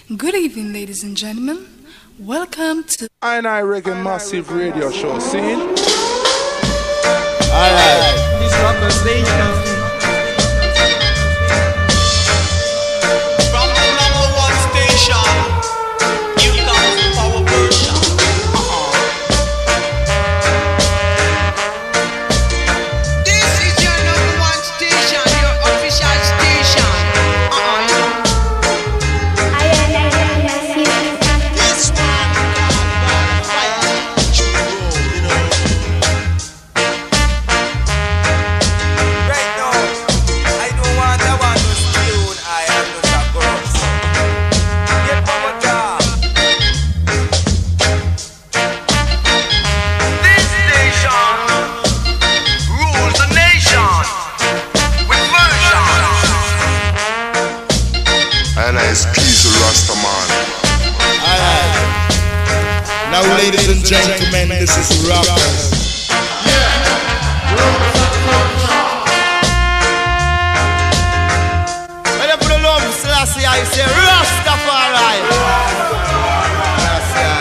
Good evening, ladies and gentlemen. Welcome to I Reggae Massive Radio Show. Scene. Alright. This rocker station. From the #1 station, you come to Power Version. This is your #1 station, your official station. This one, fire, you know. Right now, I don't want to tune. I am the Sakura. Get Mama Dog. This station rules the nation with version. And it's Keys Rastaman. Alright. Now, ladies and gentlemen, this is Rockers. When you put the love, Selassie, I say Rastafari. Selassie.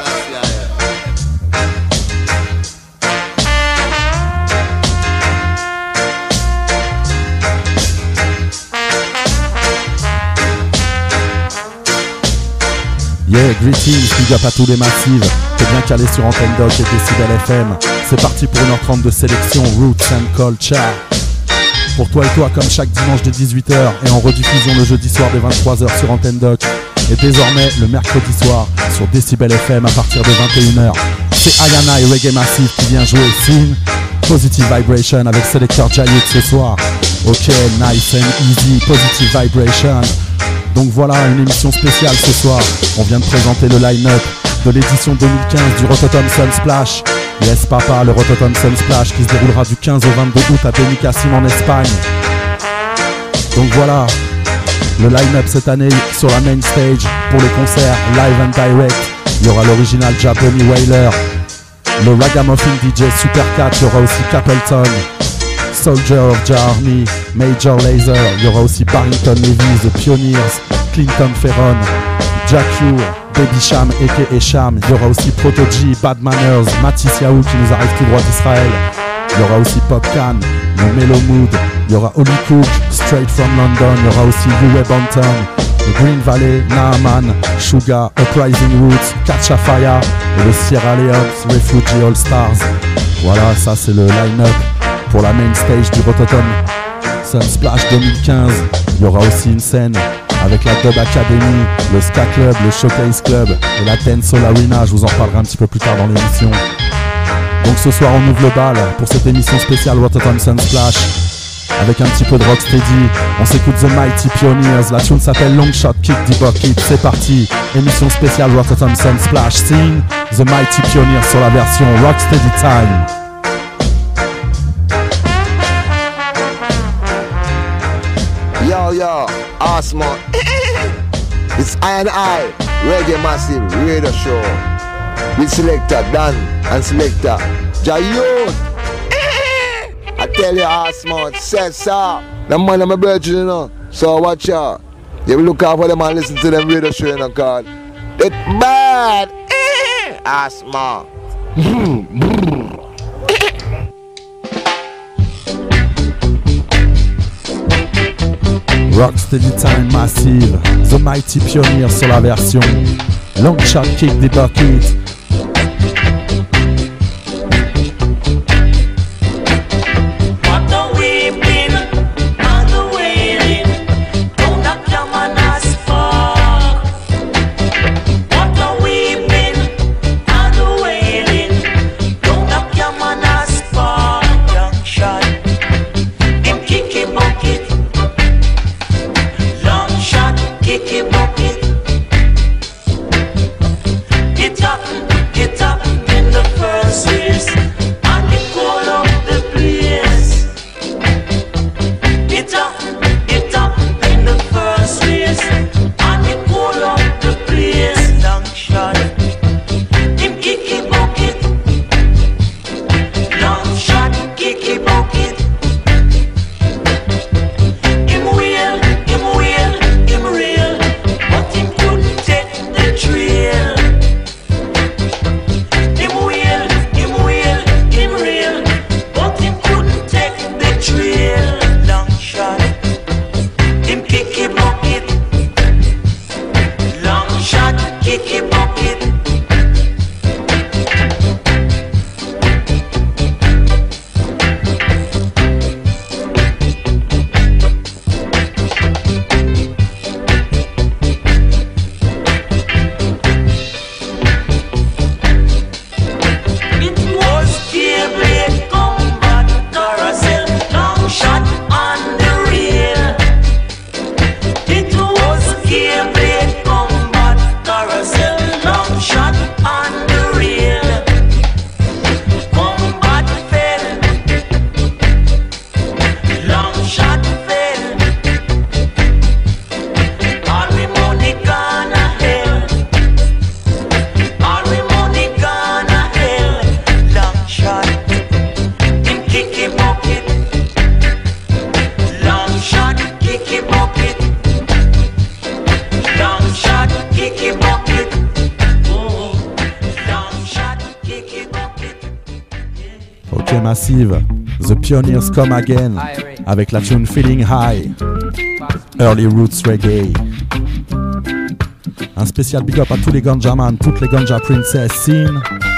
Yeah, greetings, big up à tous les massives. T'es bien calé sur Antenne Doc et Décibel FM. C'est parti pour 1h30 de sélection Roots and Culture. Pour toi et toi, comme chaque dimanche de 18h et en rediffusion le jeudi soir de 23h sur Antenne Doc. Et désormais le mercredi soir sur Décibel FM à partir de 21h. C'est Ayana et Reggae Massive qui vient jouer Scene. Positive Vibration avec Selector Jayut ce soir. Ok, nice and easy, Positive Vibration. Donc voilà, une émission spéciale ce soir. On vient de présenter le line-up de l'édition 2015 du Rototom Sunsplash. Yes papa, le Rototom Sunsplash qui se déroulera du 15 au 22 août à Benicassim en Espagne. Donc voilà, le line-up cette année sur la main stage pour les concerts live and direct. Il y aura l'original Japanese Wailer, le Ragamuffin DJ Supercat, il y aura aussi Capleton, Soldier of Jah Army, Major Lazer, il y aura aussi Barrington Levy, The Pioneers, Clinton Ferron, Jack Q, Baby Sham aka Sham, il y aura aussi Proto G, Bad Manners, Matisse Yahoo qui nous arrive tout droit d'Israël, il y aura aussi Popcan, le Mellow Mood, il y aura Holly Cook, Straight from London, il y aura aussi Uwe Banton, le Green Valley, Naaman, Suga, Uprising Roots, Catcha Fire et le Sierra Leone Refugee All Stars. Voilà, ça c'est le line-up pour la main stage du Rototom Sunsplash 2015. Il y aura aussi une scène avec la Dub Academy, le Ska Club, le Showcase Club et la Dancehall Arena. Je vous en parlerai un petit peu plus tard dans l'émission. Donc ce soir on ouvre le bal pour cette émission spéciale Rototom Sunsplash avec un petit peu de rocksteady. On s'écoute The Mighty Pioneers, la tune s'appelle Long Shot Kick the Bucket. C'est parti, émission spéciale Rototom Sunsplash Scene, The Mighty Pioneers sur la version Rocksteady Time. Yo, Asma. It's I Reggae Massive Radio Show with Selector Dan and Selector Jayut. I tell you, Asma, says so. The man of my virgin, you know. So watch out. You will look out for them and listen to them radio show, you know, cause it's bad. Asma. Rocksteady Time Massive, The Mighty Pioneer sur la version Long Shot Kick the Bucket. Get up in the first place, and it call up the place. Get up in the first place, and it call up the place. Long shot, him kicky bucket. Long shot, kicky bucket. Him real, him real, him real. Reggae Massive, The Pioneers Come Again, avec la tune Feeling High, Early Roots Reggae. Un spécial big up à tous les ganjaman, toutes les ganja princess scene.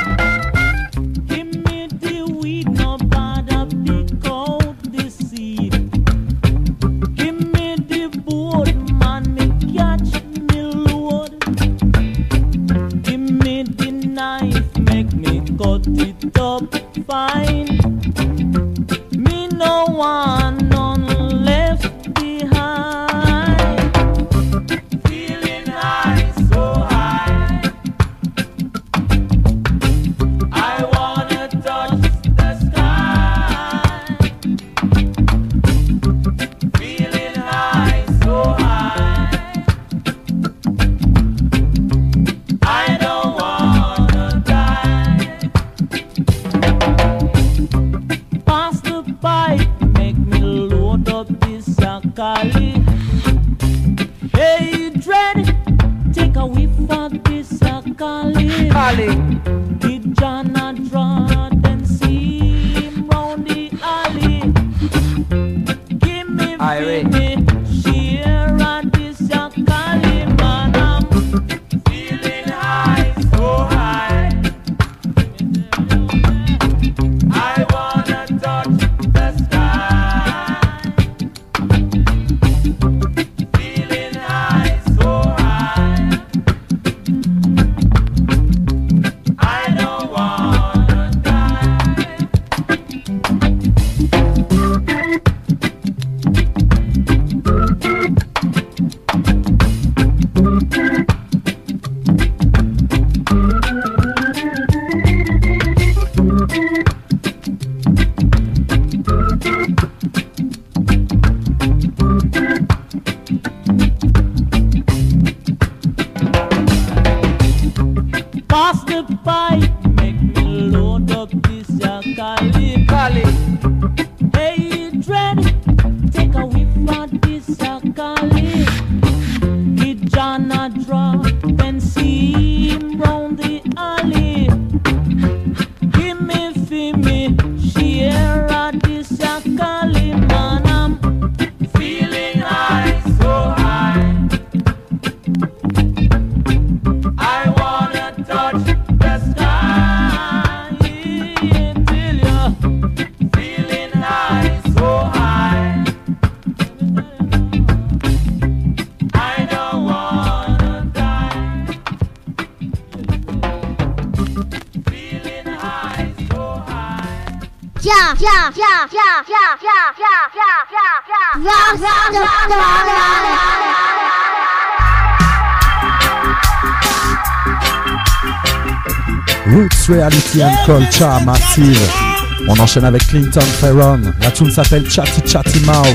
Roots Reality and Culture Massive. On enchaîne avec Clinton Ferron. La tune s'appelle Chatty Chatty Mouth.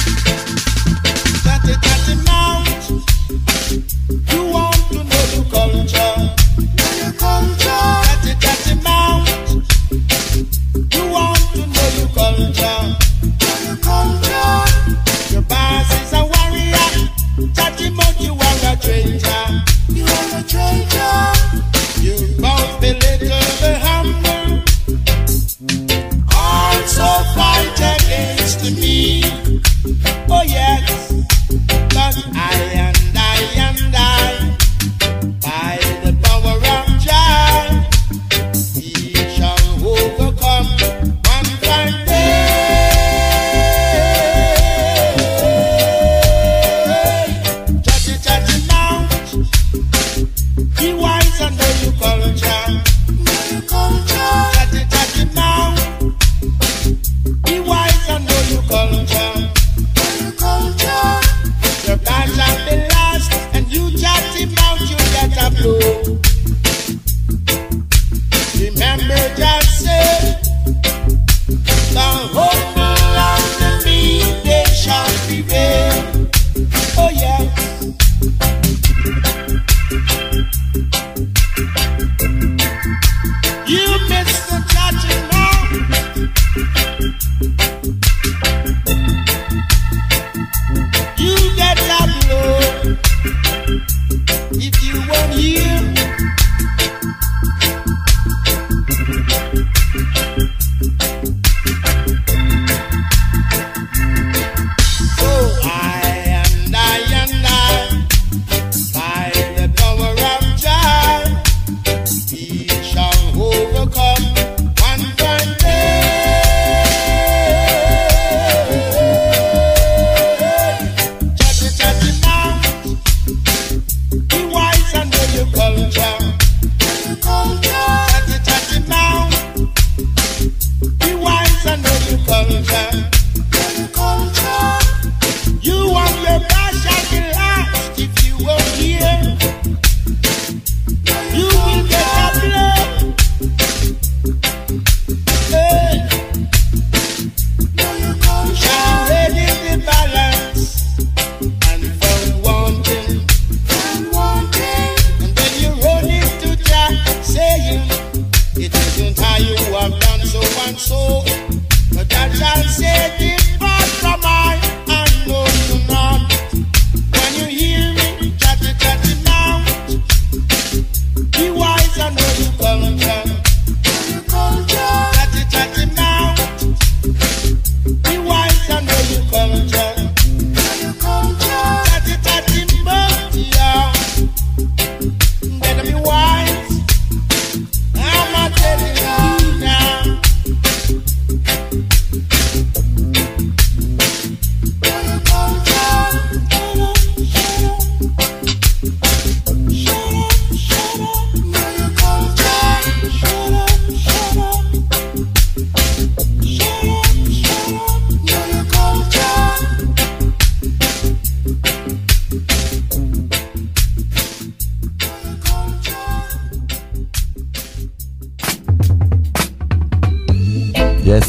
Chatty Chatty Mouth. You want to know your culture. Your culture. Chatty Chatty Mouth. You want to know your culture. Your culture. Your boss is a warrior. Chatty Mouth, you are a traitor. You are a traitor. You both belittle the humble, also fight against me.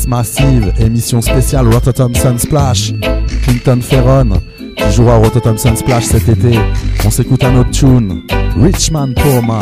Massive, émission spéciale Rototom Sunsplash. Clinton Ferron, qui jouera au Rototom Sunsplash cet été. On s'écoute un autre tune, Rich Man, Poor Man.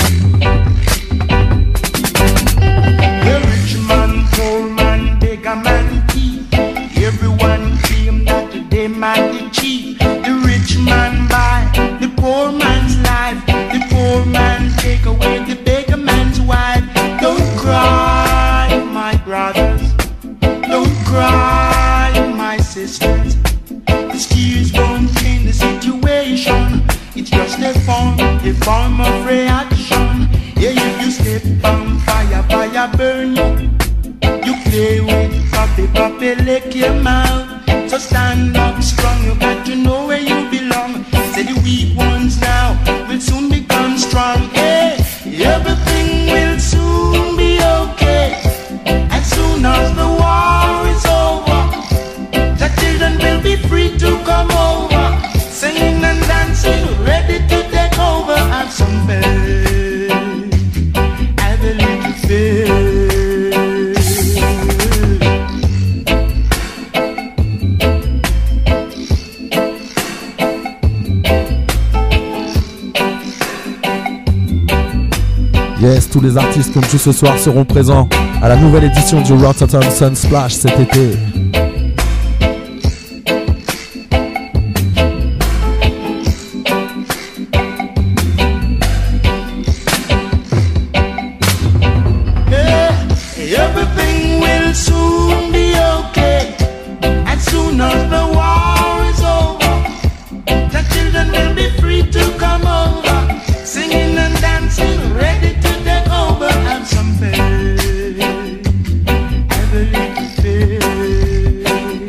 The rich man, poor man, bigger man, thief. Everyone claim that they might be cheap. The rich man buy the poor man's life. The poor man take away the bigger man's wife. Don't cry, my brothers. Don't cry, my sisters. These tears won't change the situation. It's just a form of reaction. Yeah, if you step on fire, fire burn you. You play with puppy, lick your mouth. So stand up strong, you got to know where you belong. Say the weak ones now will soon become strong. Hey, everything will soon be okay. As soon as the war is over, the children will be free to come over. Singing and dancing, ready to take over. Have some faith, have a little faith. Yes, tous les artistes comme tout ce soir seront présents à la nouvelle édition du Rototom Sunsplash cet été. Everything will soon be okay. As soon as the war is over, the children will be free to come over. Singing and dancing, ready to take over. Have some faith, have a little faith.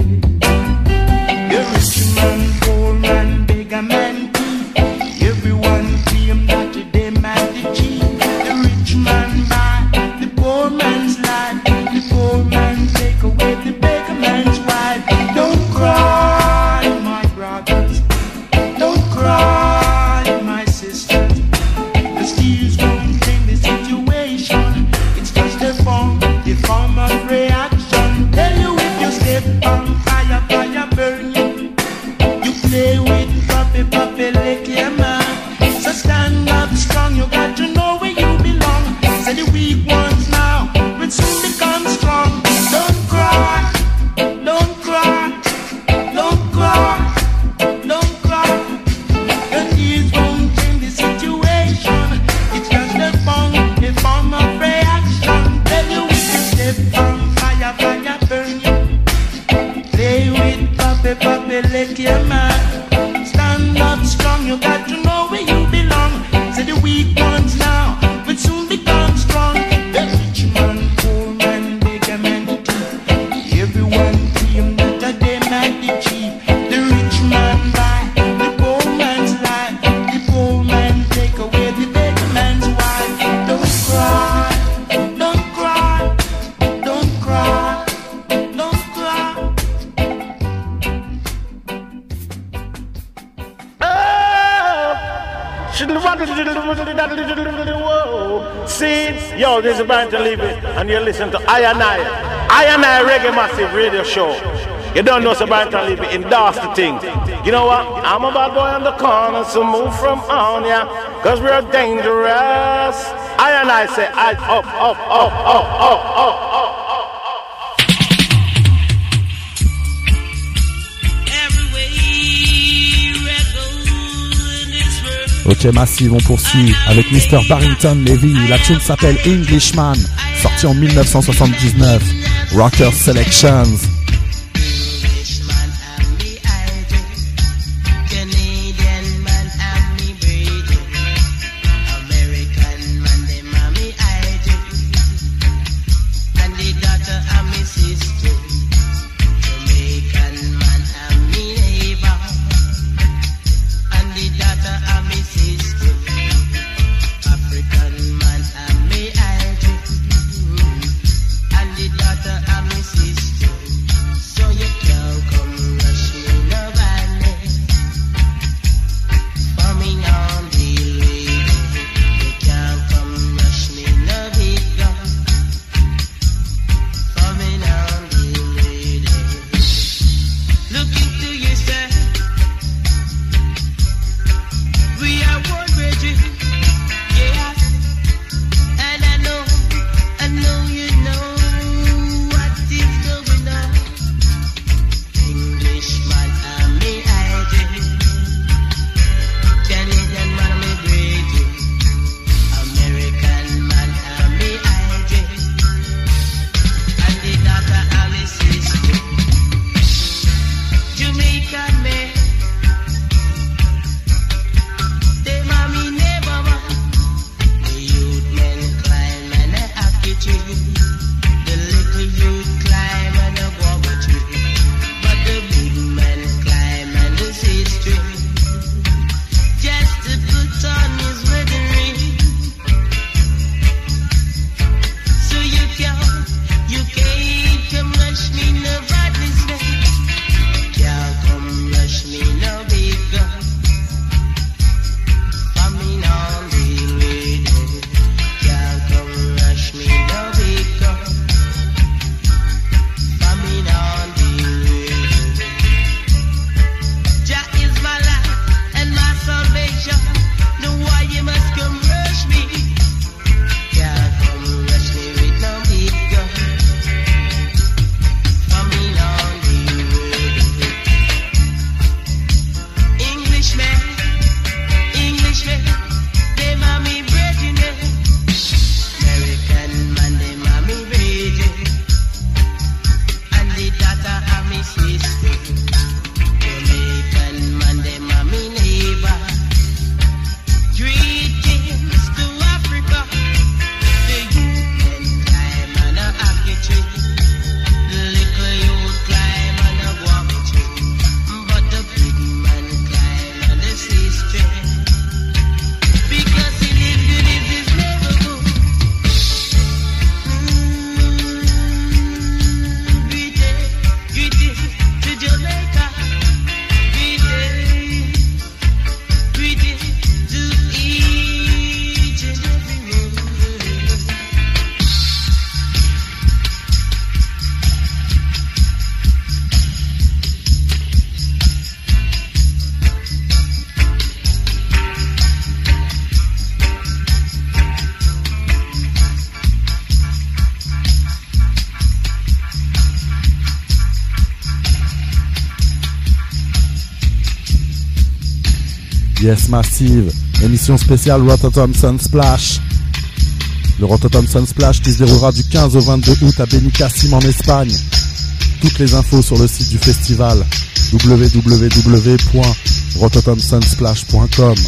The rich man, poor man, bigger man, thief. Everyone claim that they might be cheap. The rich man buy the poor man's life. The poor man take away the beggar man's wife. Don't cry, my brothers. Don't cry, my sisters. The steers won't change the situation. It's just a form of reaction. Tell you if you step on fire, fire burn you. You play with puppy, lick your mouth. So stand up strong, you got to know where you belong. Say the weak ones now will soon become strong. Don't cry, don't cry, don't cry, don't cry. The tears won't change the situation. It's just a form of reaction. Tell you if you step on fire, fire burn you. Play with puppy, lick your mouth. Stand up strong, you got to know where you belong. Say the weak ones now will soon become strong. The rich man, poor man, bigger man, thief. Everyone claim that they might be cheap. The rich man buy the poor man's life. The poor man take away the beggar man's wife. Don't cry, don't cry, don't cry, don't cry. See, yo, this is Barrington Levy, and you're listening to I and I Reggae Massive Radio Show. You don't know, so Barrington Levy endorse the thing. You know what? I'm a bad boy on the corner, so move from on ya, cause we're dangerous. I and I say, I up, up, up, up, up, up, up. Ok Massive, on poursuit avec Mr. Barrington Levy. La tune s'appelle Englishman, sorti en 1979. Rockers Selections. And the daughter of my sister. Yes, Massive, émission spéciale Rototom Sunsplash. Le Rototom Sunsplash qui se déroulera du 15 au 22 août à Benicassim en Espagne. Toutes les infos sur le site du festival www.rototomsunsplash.com.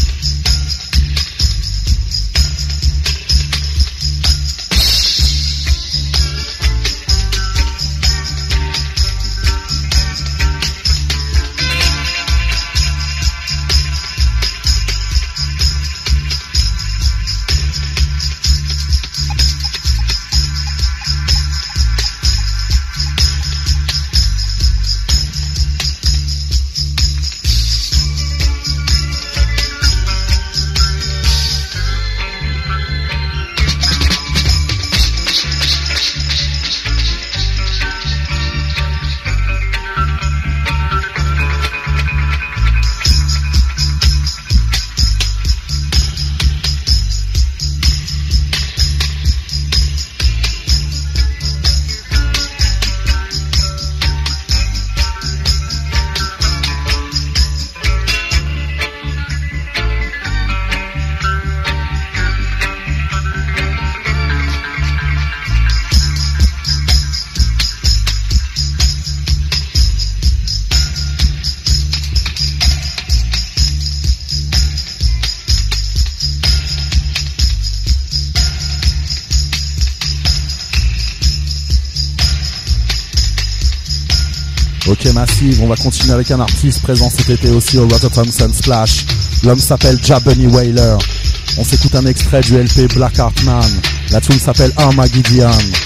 Ok Massive, on va continuer avec un artiste présent cet été aussi au Rototom Sunsplash. L'homme s'appelle Jabunny Wailer. On s'écoute un extrait du LP Black Heart Man. La tune s'appelle Armageddon.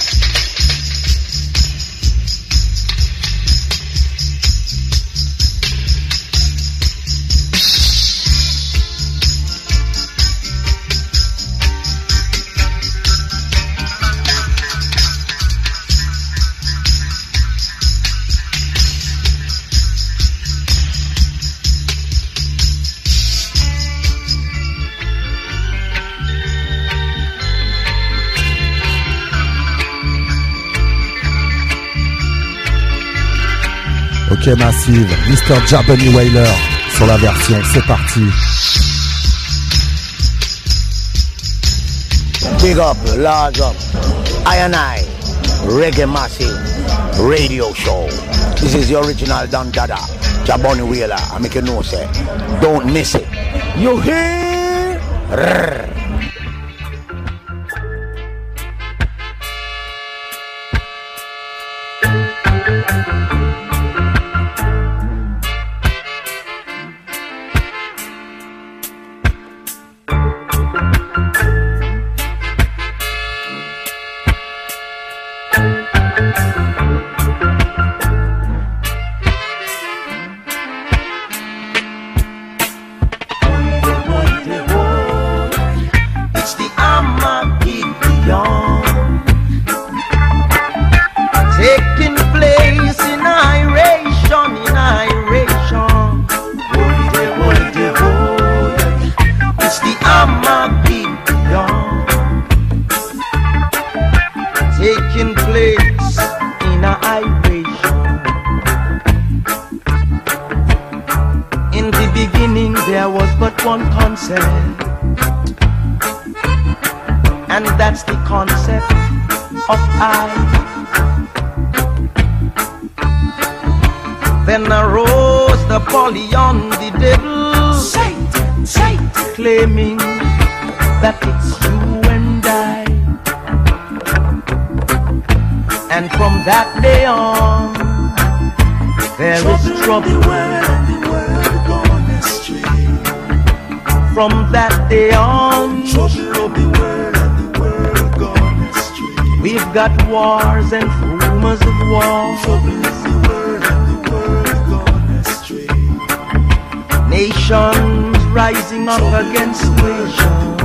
Ok Massive, Mr. Jabunny Wailer sur la version, c'est parti. Big up, large up, I Reggae Massive Radio Show. This is the original Don Dada, Jabunny Wailer. I make you know, say, don't miss it. You hear? Rrr. Then arose the Apollyon, the devil, Satan, claiming that it's you and I. And from that day on, there is trouble. From that day on, we've got wars and rumors of war. Nations rising up against nations,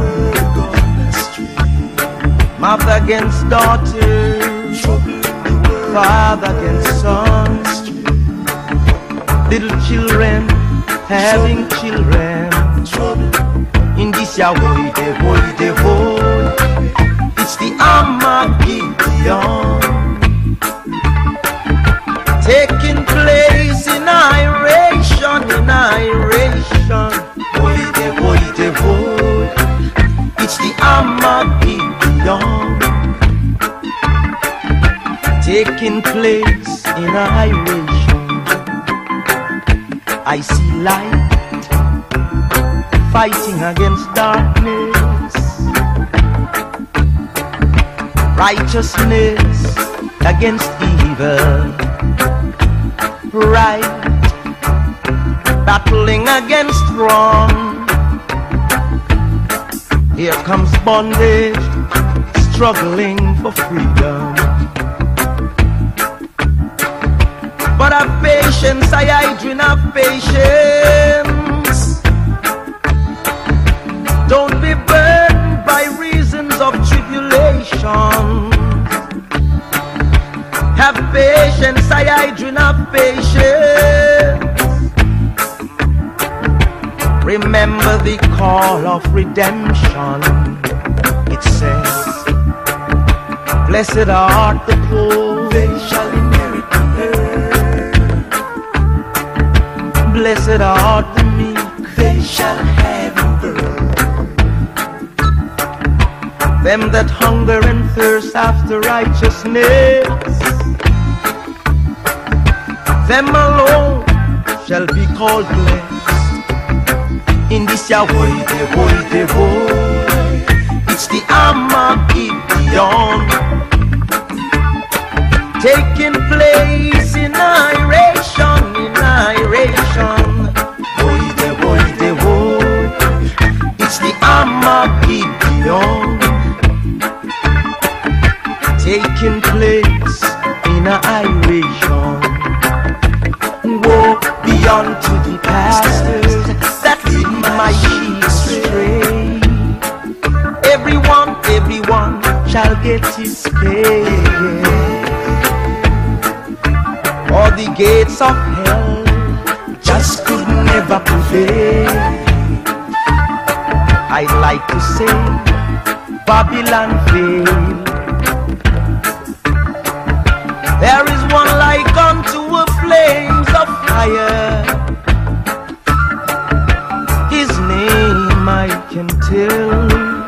mother against daughter, father against son, little children having children. In this ya holy day, it's the Armageddon taking place in iration, taking place in iration. I see light fighting against darkness, righteousness against evil, right battling against wrong. Here comes bondage, struggling for freedom. But have patience, I do have patience. Don't be burdened by reasons of tribulation. Have patience, I do have patience. Remember the call of redemption. It says, blessed are the poor, they shall inherit the earth. Blessed are the meek, they shall have the earth. Them that hunger and thirst after righteousness, them alone shall be called blessed. In this ya boy, it's the Armageddon taking place in iration, boy, it's the Armageddon taking place in iration. Woe be unto the pastors that lead my sheep astray. Everyone shall get his pay. Or the gates of hell just could never prevail. I'd like to say Babylon failed. There is one like unto a flames of fire. His name I can tell.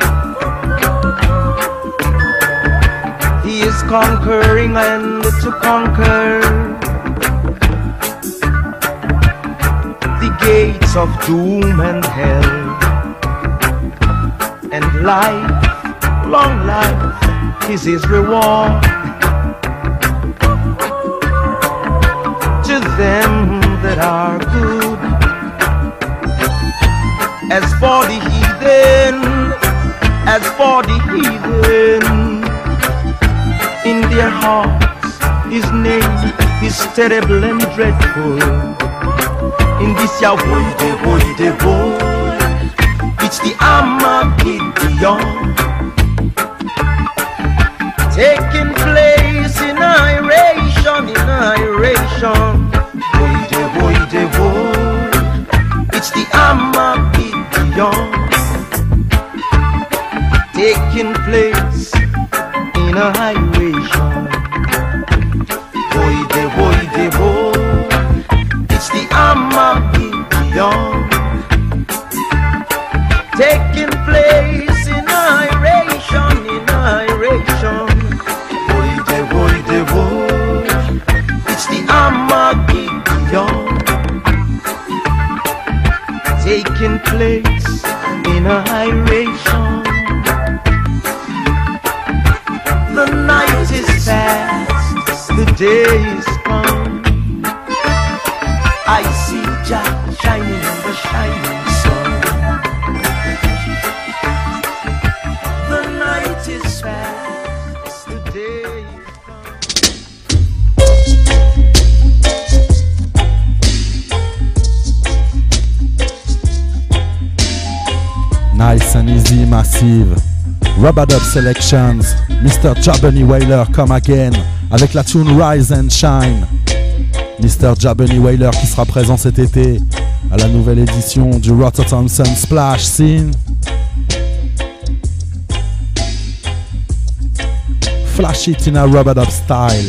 He is conquering and to conquer the gates of doom and hell. And life, long life, is his reward to them that are good. As for the heathen, in their hearts his name is terrible and dreadful. In this ya boy, it's the Armageddon taking place in iration. Boy, it's the Armageddon taking place in iration. Boy, it's the Armageddon taking place in iration. Boy, it's the Armageddon taking place in iration. The night is past, the day is come. I see Jah shining in the shining sun. The night is past, the day is come. Nice and easy, massive. Rub-a-dub selections. Mr. Jabunny Wailer come again avec la tune Rise and Shine. Mr. Jabunny Wailer qui sera présent cet été à la nouvelle édition du Rotterdam Sun Splash Scene. Flash it in a rub-a-dub style.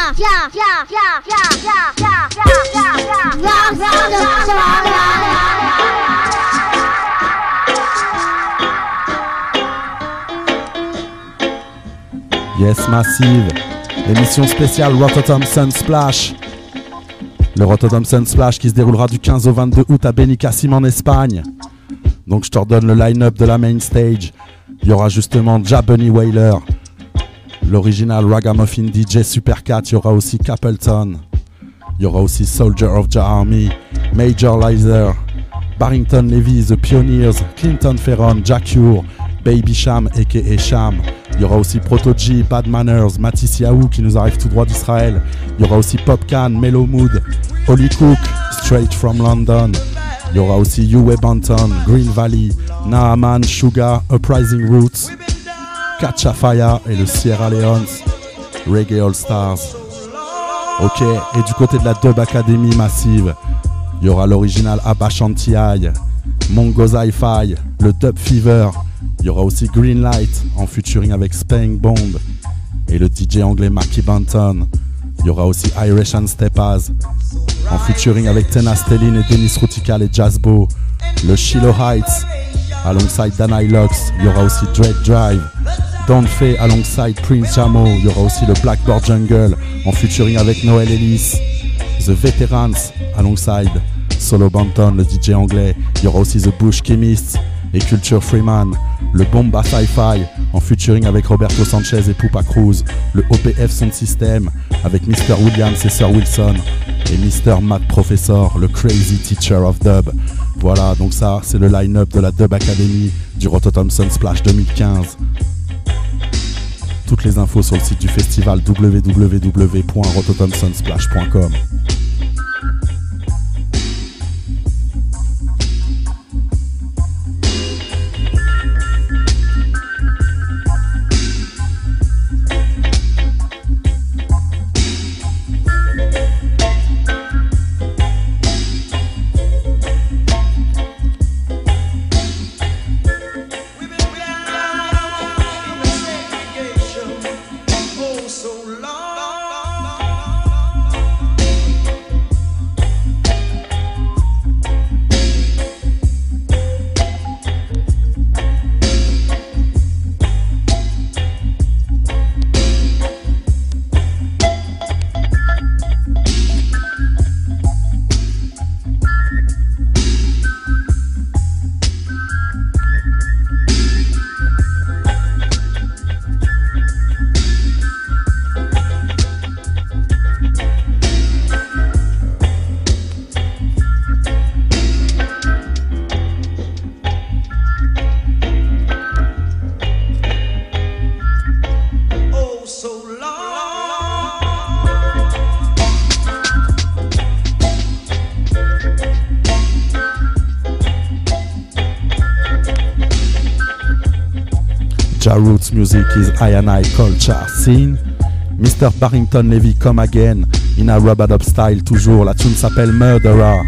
Yes Massive, émission spéciale Rototom Sunsplash. Le Rototom Sunsplash qui se déroulera du 15 au 22 août à Benicassim en Espagne. Donc je te redonne le line-up de la main stage. Il y aura justement Ja Bunny Wailer, l'original Ragamuffin DJ Supercat. Il y aura aussi Capleton. Il y aura aussi Soldier of the Army, Major Lazer, Barrington Levy, The Pioneers, Clinton Ferron, Jacure, Baby Sham aka Sham. Il y aura aussi Proto G, Bad Manners, Matisse Yahoo qui nous arrive tout droit d'Israël. Il y aura aussi Popcan, Mellow Mood, Holly Cook, Straight from London. Il y aura aussi Uwe Banton, Green Valley, Naaman, Sugar, Uprising Roots, Catcha Fire et le Sierra Leone Reggae All Stars. Ok, et du côté de la Dub Academy Massive, il y aura l'original Abba Shanti-Ai, Mongo Zi-Fi, le Dub Fever. Il y aura aussi Greenlight en featuring avec Spang Bond et le DJ anglais Mackie Banton. Il y aura aussi Irish and Steppaz en featuring avec Tena Stellin et Dennis Rutikal et Jazzbo. Le Shiloh Heights alongside Danai Lux. Il y aura aussi Dread Drive, Don Fay alongside Prince Jamo. Il y aura aussi le Blackboard Jungle en featuring avec Noel Ellis. The Veterans alongside Solo Banton, le DJ anglais. Il y aura aussi The Bush Chemists et Culture Freeman. Le Bomba Sci-Fi en featuring avec Roberto Sanchez et Pupa Cruz. Le OPF Sound System avec Mr. Williams et Sir Wilson. Et Mr. Matt Professor, le Crazy Teacher of Dub. Voilà, donc ça c'est le line-up de la Dub Academy du Rototom Sunsplash 2015. Toutes les infos sur le site du festival www.rototomsunsplash.com. Roots music is I&I culture scene. Mr. Barrington Levy come again in a rub-a-dub style toujours. La tune s'appelle Murderer.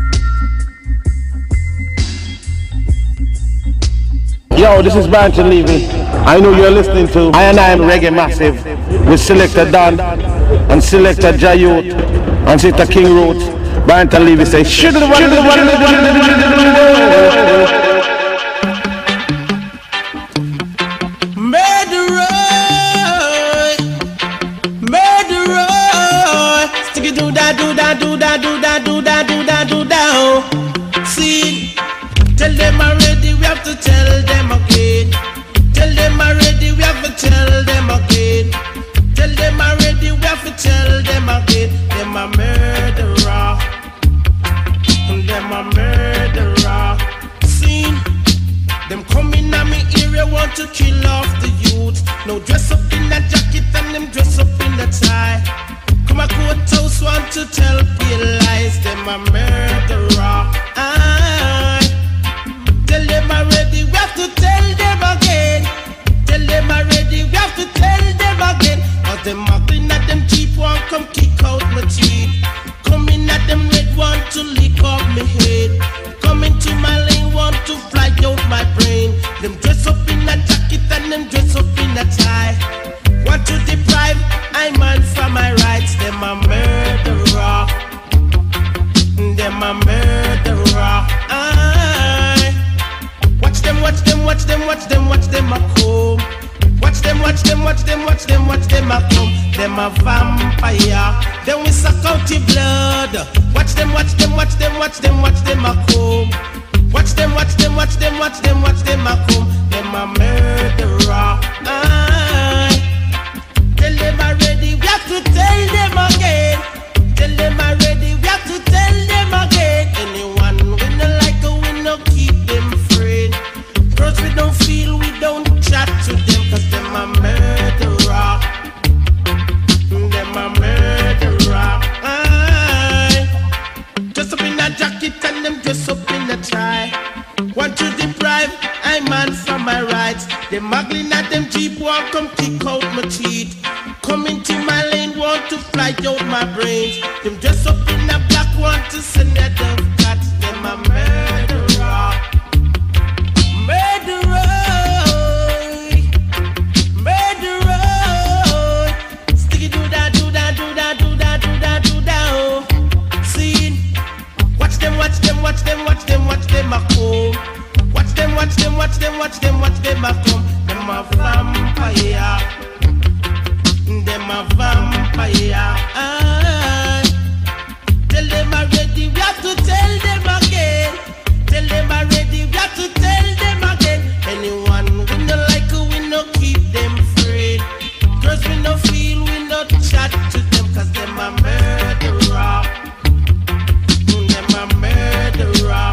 Yo, this is Barrington Levy. I know you're listening to I&I Reggae Massive with Selector Dan and Selector Jayot and Selector King Roots. Barrington Levy says, See, tell them already, we have to tell them again. Tell them already, we have to tell them again. Tell them already, we have to tell them again. Them a murderer. Them a murderer. See, them coming at me area, want to kill off the youth. No dress up in a jacket and them dress up in the tie. Come a courthouse, want to tell pale lies. Them a murderer. Tell them already, we have to tell them again. Tell them already, we have to tell them again. Cause them mocking at them cheap one, come kick out my teeth. Coming at them red one to lick off my head. Coming to my lane want to fly out my brain. Them dress up in a jacket and them dress up in a tie. Want to deprive I man from my rights. Watch them, watch them, watch them, watch them, watch them a come. Watch them, watch them, watch them, watch them, watch them a come. Them a murderer. Tell them already, we have to tell them again. Tell them already, we have to tell them again. Anyone we no like, we no keep them friend. Girls we don't feel, we don't chat to them, cause them a murderer. Them a murderer. Dress up in a jacket and them dress up in a tie. Want to deprive I man from my rights. Them muggling at them Jeep, want come kick out my teeth. Come into my lane, want to fly out my brains. Them dress up in a black, want to send a dove cat. Them a murderer. Murderer. Murderer. Sticky do that, do that, do that, do that, do that, do that. Oh. See, watch them, watch them, watch them, watch them, watch them a come. Watch them, watch them, watch them, watch them, watch them a come. Them a vampire. Them a vampire. Tell them already, we have to tell them again. Tell them already, we have to tell them again. Anyone we no like, we no keep them free. Girls we no feel, we no chat to them, cause them a murderer. Them a murderer.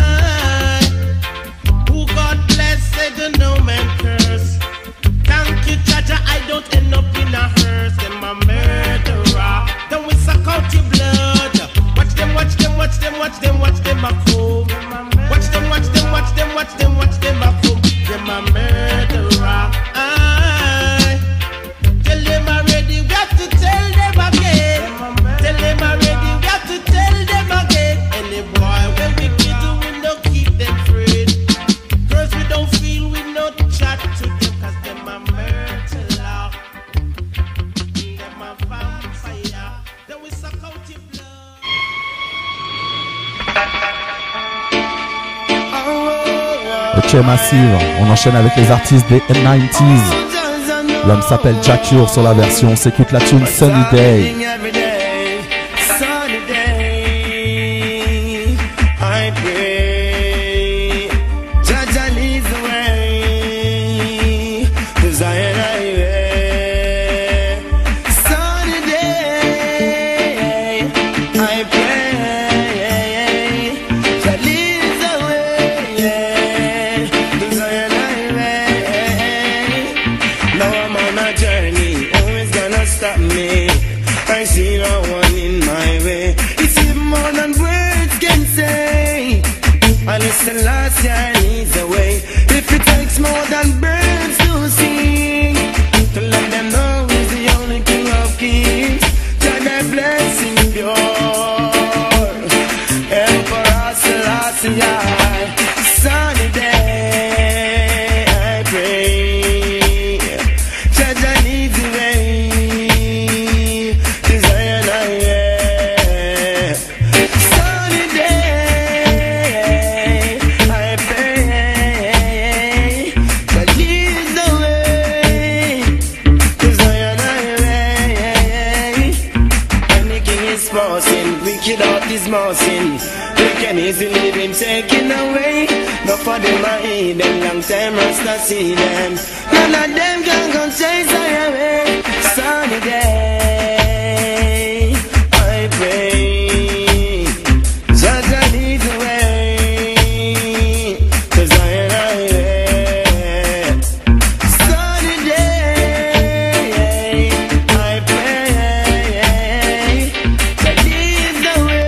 Who God bless, said no man curse. Thank you, Jaja, I don't end up in a hearse. Them a murderer. Then we suck out your blood. Watch them, watch them, watch them, watch them, watch them a come. Watch them, watch them, watch them, watch them, watch them a come. Them a murderer. Tell them already, we have to tell them again. Tell them already, we have to tell them again. Any boy when we kill, we no keep them free. Girls we don't feel, we no chat to them, cause them a murderer. Them a vampire. Then we suck out your blood. Ok Massive, on enchaîne avec les artistes des M90s. L'homme s'appelle Jack Ure sur la version, on s'écoute la tune Sunny Day. The last year needs a way. If it takes more than birds to sing, to let them know he's the only king of kings. Turn their blessing pure. Emperor Selassie, sunny day, I pray. Jaja needs a way. Desire I sunny day. Mousing, they can easily be taken away. Not for them I eat them, long time Rasta see them. None of them can come chase I away. Sunny day, I pray. Jaja leads the way, 'cause I sunny day, I pray. Jaja leads the way.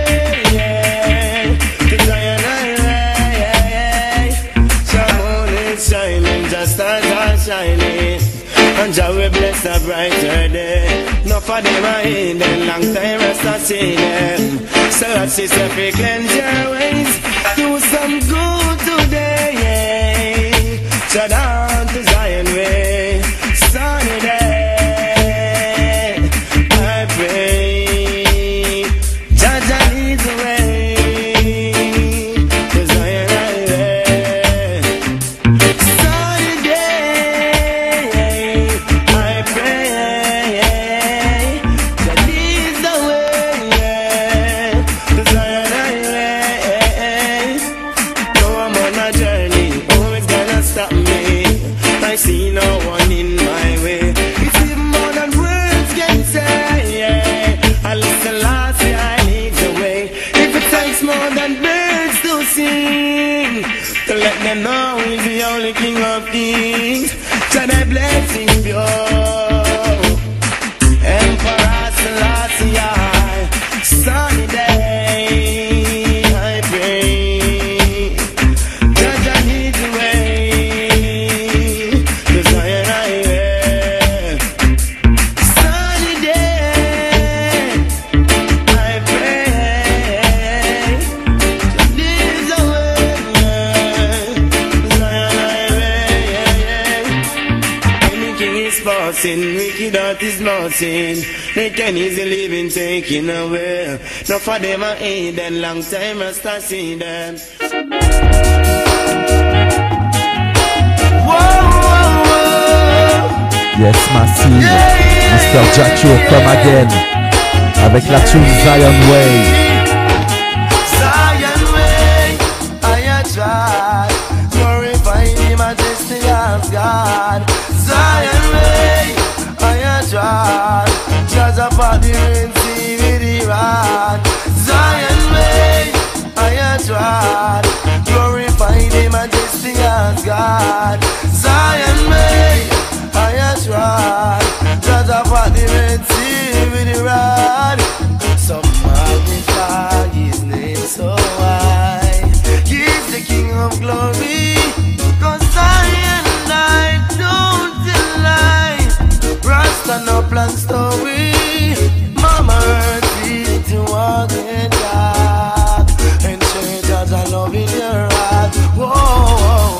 And Jah will bless a brighter day. No for them I in them, long time Rasta see them. So I see if you cleanse your ways, do some good today. So down to Zion way, sunny day, I pray. Jaja leads the way. them know he's the only king of kings. So they blessing pure. Emperor Selassie, sunny day, I pray. Judge, I need the way to Zion Highway. Sunny day, I pray. Just need the way to Zion Highway. Any king is passing, wicked heart is nothing. They can easily been taken away. No for them I ain't then long time I start seeing them. Yes, Massive, Mr. Jacko come again avec la tune Zion Way. Zion Way, I try glorify the majesty of God. Zion Way, I try judge upon the rain, see with the rod. Zion Way, I try glorify the majesty of God. Zion Way, I try judge upon the rain, see with the rod. Some magnify his name so high. He's the King of glory. Cause I don't deny. Rasta no plan story. Mama earth feet to walk in God. And church as I love in your heart. Whoa,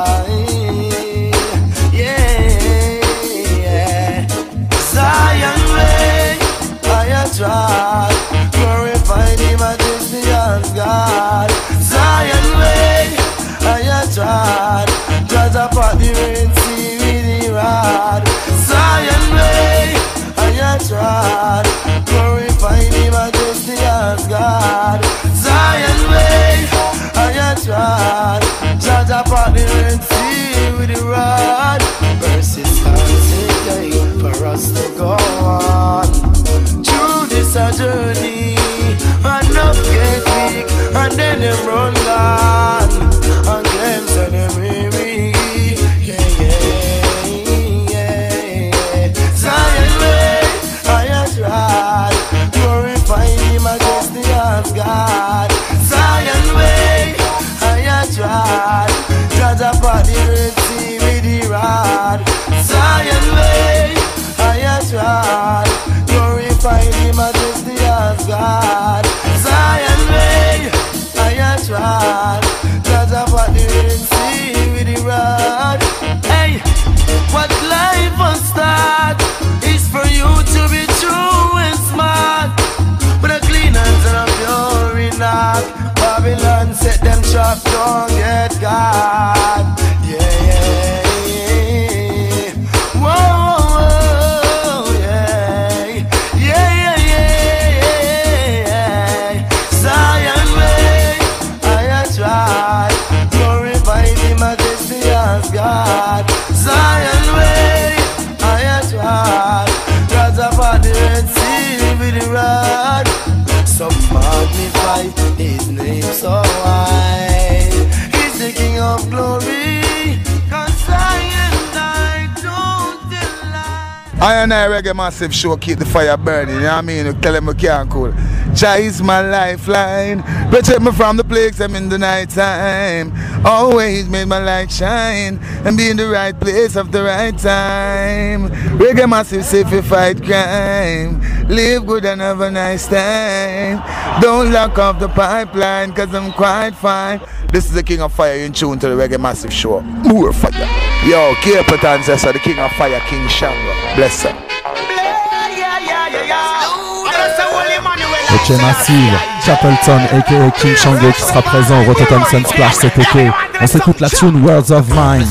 yeah. Zion Way, I try glorify the majesty of God. Zion Way, I try judge upon the rain, see with the rod. Zion Way, I try glorify the majesty of God. Zion Way, I try judge upon the rain, see with the rod. Verses constant for us to go on through this journey. Enough get weak and then them run gone and claim to them weary. Yeah. Zion Way, I try glorify the majesty of God. Zion Way, I try judge upon the Red Sea with the rod. Zion Way, I try glorify the majesty of God. Zion Way, I try judge upon the Red Sea with the rod. Hey, what life will start is for you to be true and smart, with a clean hands and a pure in heart. Babylon set them trap, don't get God. Yeah. Whoa, yeah. Zion Way, I try glorify the majesty of God. Zion Way, I try judge upon the Red Sea with the rod. Some magnify his name so high. He's the King of glory. Cause I don't deny. I and I Reggae Massive show keep the fire burning, you know what I mean? You tell him I can't cool. Jah is my lifeline. Protect me from the plagues I'm in the night time. Always made my light shine and be in the right place at the right time. Reggae Massive safe to fight crime. Live good and have a nice time. Don't lock off the pipeline cause I'm quite fine. This is the King of Fire in tune to the Reggae Massive show. More fire. Yo, Cape Ancestor, the King of Fire, King Shango. Bless her. Ok Massive, Chapelton aka King Shango qui sera présent au Rototom Sunsplash cet été. On s'écoute la tune Words of Mine.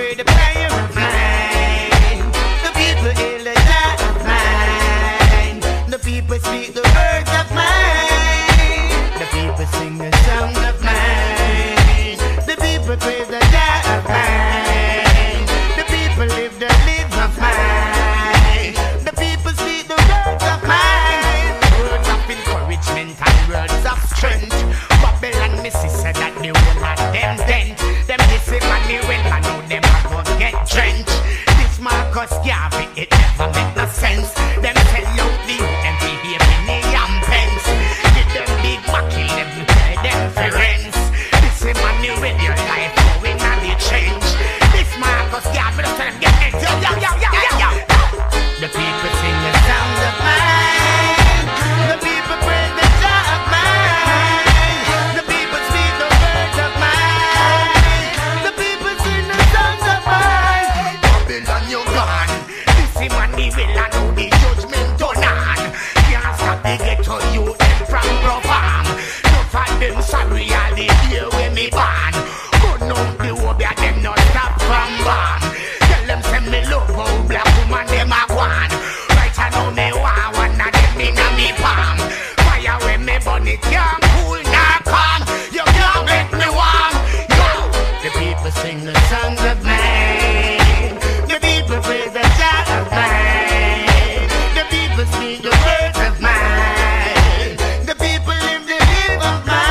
pray the prayer of mine. The people hail the God of mine. The people speak the words of mine. The people sing the songs of mine. The people praise the God of mine. The people live the lives of mine. The people speak the words of mine. Words of encouragement and words of strength. Babylon Missy said that they will not them dent. Them missing money well, I know them are gonna get drenched. This Marcus Garvey, it never make no sense. Them tell you the them feel be a penny and pence. Give them big macking, them pay them for rents. This is money with your life going on the change. This Marcus Garvey, don't tell them get it. Yo, yo, yo, yo, yo, yo. The people sing the sound of mine. The people praise the joy of mine. The people speak the words of mine. The people sing the songs of mine. Babylon, you gone. This is money will I know the judgment done on. Can't stop the ghetto you them from perform. No for them sorry all the year when me born. But now the Obia them not stop from born. Tell them send me love how black woman them a gone. Right I know me want one of them in a me palm. Fire when me burn it can't cool nor calm. You can't make me warm. Yo, the people sing the songs of mine. The people praise the God of mine. The people speak the words of mine. The people live the life of mine.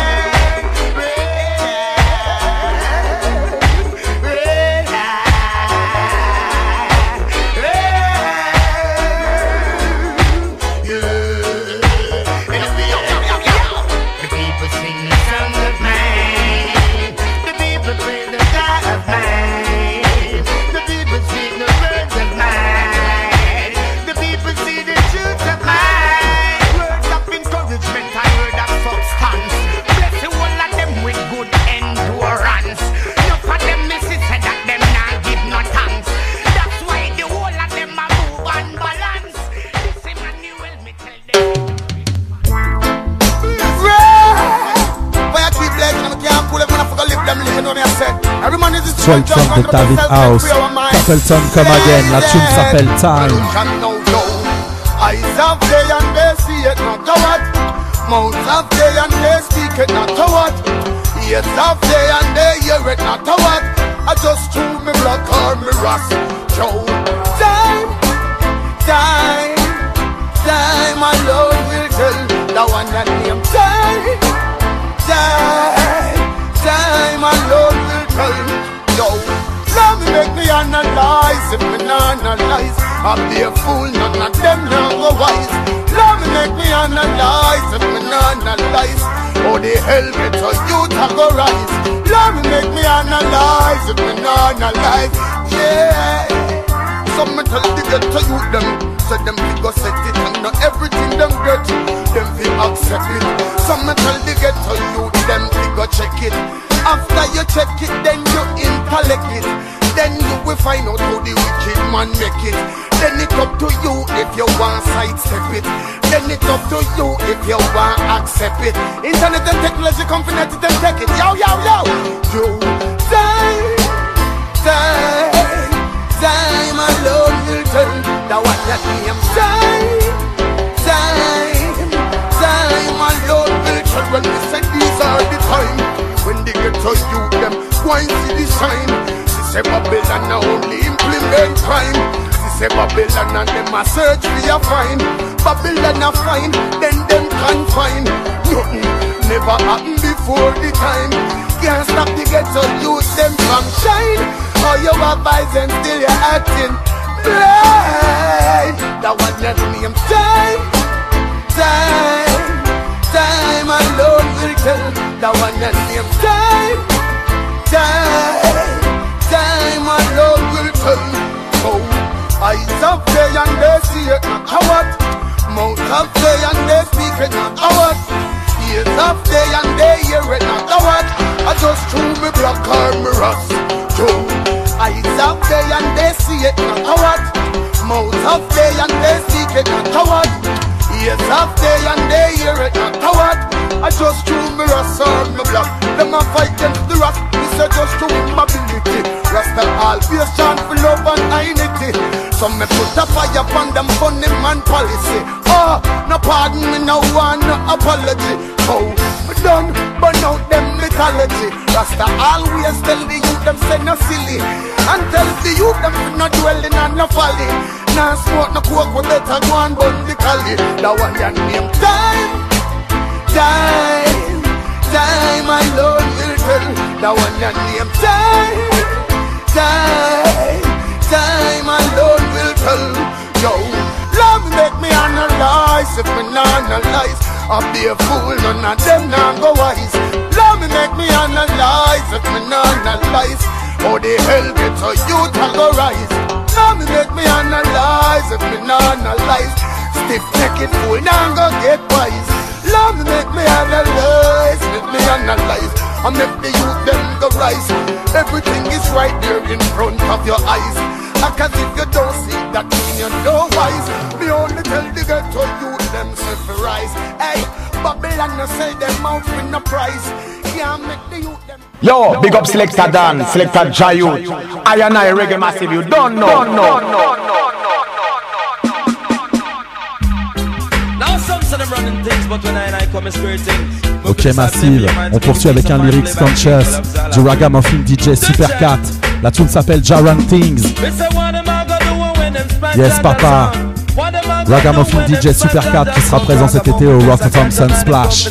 The people sing the songs of mine. The people praise the God of mine. The people speak the words of mine. The people see the truth of mine. Words of encouragement and word of substance. Bless the whole of them with good endurance. Enough of them misses said that them not give no thanks. That's why the whole of them a move and balance. This Emmanuel me tell them. Swelton de David House, Capleton Come Again, la tune s'appelle Time. Eyes of day and they see it, not to what. Mouths of day and they speak it, not to what. Ears of day and they hear it, not to what. I just chew me blood or me rust. Joe, time, time, time alone will tell the one that name time, time, time alone will tell. Yo, let me make me analyze. If me not analyze, I'll be a fool, none of them now go wise. Let me make me analyze. If me not analyze, oh the hell get a youth a go rise. Let me make me analyze. If me not analyze, yeah. Some me tell the get to youth them, so them fi go set it and not everything them get, them fi accept it. Some me tell the get to youth them fi go check it. After you check it, then you intellect it. Then you will find out how the wicked man make it. Then it's up to you if you want sidestep it. Then it's up to you if you want accept it. Internet and technology company to them take it. Yo, yo, yo. You time, time, time alone will tell the one that name time, time, time alone will tell. When we say these are the time, when they get to you, them go and see the shine. She say Babylon now only implement crime. She say Babylon and them a search for your find. Babylon a find, then them can't find. Nothing never happened before the time. Can't stop to get to use them from shine. How you advise and still you're acting blind. That one that name time, time, time alone will tell. That one that name time, time, time alone will tell. Oh, eyes of day and they see it, not how what. Mouth of day and they speak it, not how what. Ears of day and they hear it, not how what. I just chew me black or me rust. Joe, eyes of day and they see it, not how what. Mouth of day and they speak it, not how what. Ears of day and they hear it, not how what. I just chew me rust or me black. Them a fight against the rust. This is just to win my ability. Rasta all So me put a fire upon them funny man policy. Oh, no pardon me, no one, no apology. Oh, me done, burn out them mythology. Rasta always tell the youth them say no silly, and tell the youth them no dwelling and no folly. Now smoke no coke, we better go and burn the cali. That one your name time, time, time. My Lord will tell. That one your name time, time, time. My Lord will tell. Yo, love me make me analyze. If me not analyze, I'll be a fool. None of them not go wise. Love me make me analyze. If me not analyze, how the hell get a youth a go rise? Love me make me analyze. If me not analyze, stiff necked fool now go get wise. Love me make me analyze. Make me analyze, and make the youth them go rise. Everything is right there in front of your eyes. Cause if you don't see that mean you're no wise. Me only tell the ghetto youth them say for rise. Hey, Babylon no sell them out with no price. Can't make the youth them. Yo, big up Selector Dan, Selector Jayut. I and I Reggae Massive, you don't know. Now some say them running things, but when I come skirting. Ok Massive, on poursuit avec un Lyrics Conscious du Ragamuffin DJ Super 4. La tune s'appelle Ja Run Things. Yes papa. Ragamuffin DJ Super 4 qui sera présent cet été au Rotterdam Sun Splash.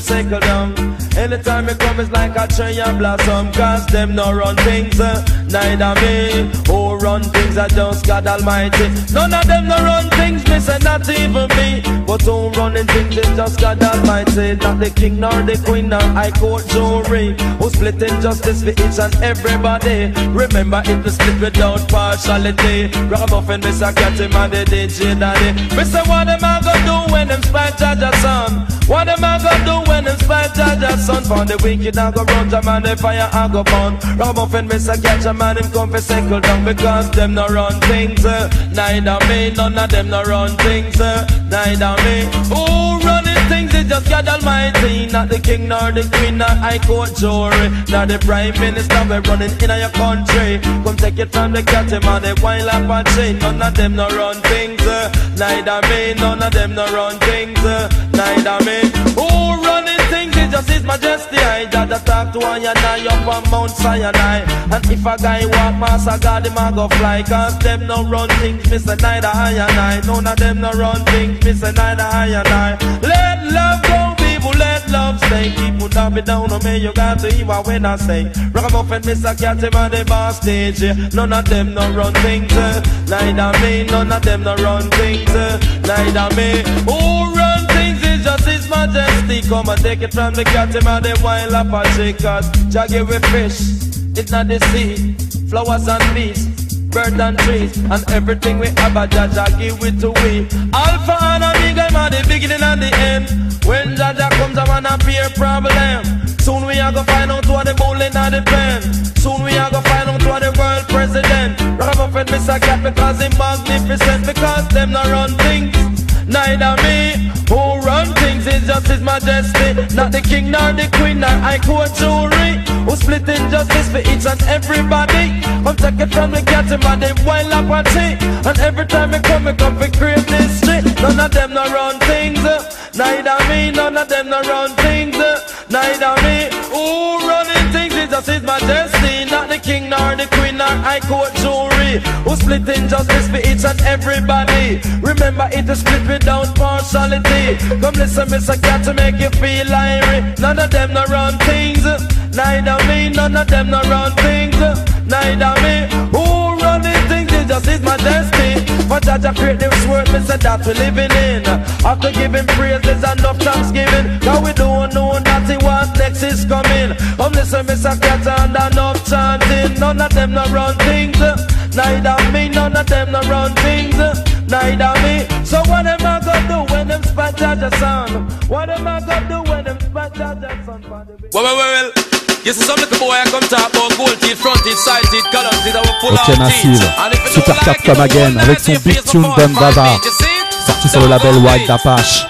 Anytime you come, it's like a tree and blossom. Cause them no run things, neither me. Who run things, I just God Almighty. None of them no run things, me say not even me. But who running things, it's just God Almighty. Not the king nor the queen nor high court jury. Who splitting justice for each and everybody. Remember it was split without partiality. Ragamuffin, Mr. Cat him and the DJ Daddy. Mr. What am I gonna do when them spite Jaja son? What am I gonna do when them spite Jaja son? For the wicked I go run jam and the fire I go burn. Ragamuffin Mr. Catch a man him come for cycle down. Because them no run things, neither me. None of them no run things, neither me. Who running things is just God Almighty. Not the king nor the queen nor high court jury. Not the prime minister we running in your country. Come take it from the cat him and the wild Apache. None of them no run things, neither me. None of them no run things, neither me. Who running things is just His Majesty. I just talk to one and I up on Mount Sinai. And if a guy walk Master God, him a go fly. Cause them no run things, Mr. Neither I and I. None of them no run things, Mr. Neither I and I. Let love go, people, let love stay. People don't be down on me, you got to hear when I say. Ragamuffin, Mr. Cat, him on the bar stage. None of them no run things, neither me. None of them no run things, neither me. Who run things is just His Majesty. Come and take it from the cat, him and the wild Apache. Cause Jah give we fish, it's not the sea. Flowers and beasts, birds and trees, and everything we have a Jah give it to we. Alpha and Omega, man, the beginning and the end. When Jah comes, I wanna appear problem. Soon we are gonna find out what the bullet and the pen. Soon we are gonna find out what the world president. Ragamuffin Mr. Cat because he magnificent. Because them not run things, neither me. Who run things is just His Majesty. Not the king nor the queen nor high court jury. Who split injustice for each and everybody. Come take it from the cat and the wild Apache. And every time we come for create history. None of them no run things, neither me. None of them no run things, neither me. Who running things is just His Majesty. Not the king nor the queen nor high court jury. Who split injustice for each and everybody. Remember it is split without partiality. Come listen, Mr. Cat, to make you feel irate. None of them no run things, neither me. None of them no run things, neither me. Who running things is just His Majesty. For Jah create this world, me say that we living in. After giving praise, there's enough thanksgiving. Cause we don't know nothing what next is coming. Come listen, Mr. Cat, and enough chanting. None of them no run things, neither me. None of them no run things, neither me. So what am I gonna do when them spot Jah son? What am I gonna do when them spot Jah son? Well. You see some little boy I come talk about gold teeth, front teeth, side teeth, color teeth, our full Ok Massive, Super 4 Come Again avec son big tune Don Dada, sorti sur le label Wild Apache.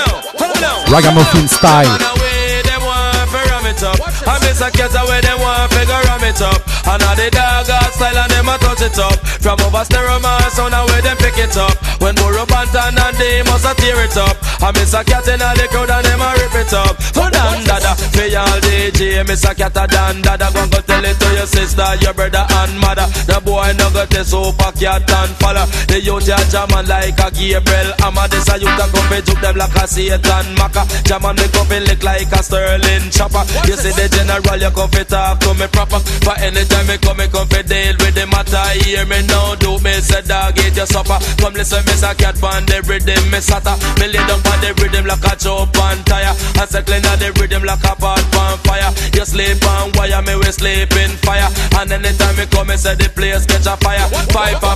Ragamuffin style. I miss a cat away, they want to figure ram it up. And all the dog style and them a touch it up. From over stereo man sound and where them pick it up. When Burro Banton and they must a tear it up. And Miss a Cat in all the crowd and them a rip it up. So Dan Dada, for y'all DJ, Miss a Cat a Dan Dada. Go tell it to your sister, your brother and mother. The boy no got the super cat and follow. The youth a jamming like a Gabriel Amma. This a youth a come fi juke them like a Satan Maka. Jamming me come fi lick like a Sterling chopper. You see the general, you come fi talk to me proper. For anytime me come fi deal with the matter. Hear me now, do me say dog eat your supper. Come listen, Miss a Cat pan the rhythm, me sata. Me lay down pan the rhythm like a chop on tire. And circling on the rhythm like a pot on fire. You sleep on wire, me we sleep in fire. And anytime me come, me say the place catch a fire. Five, but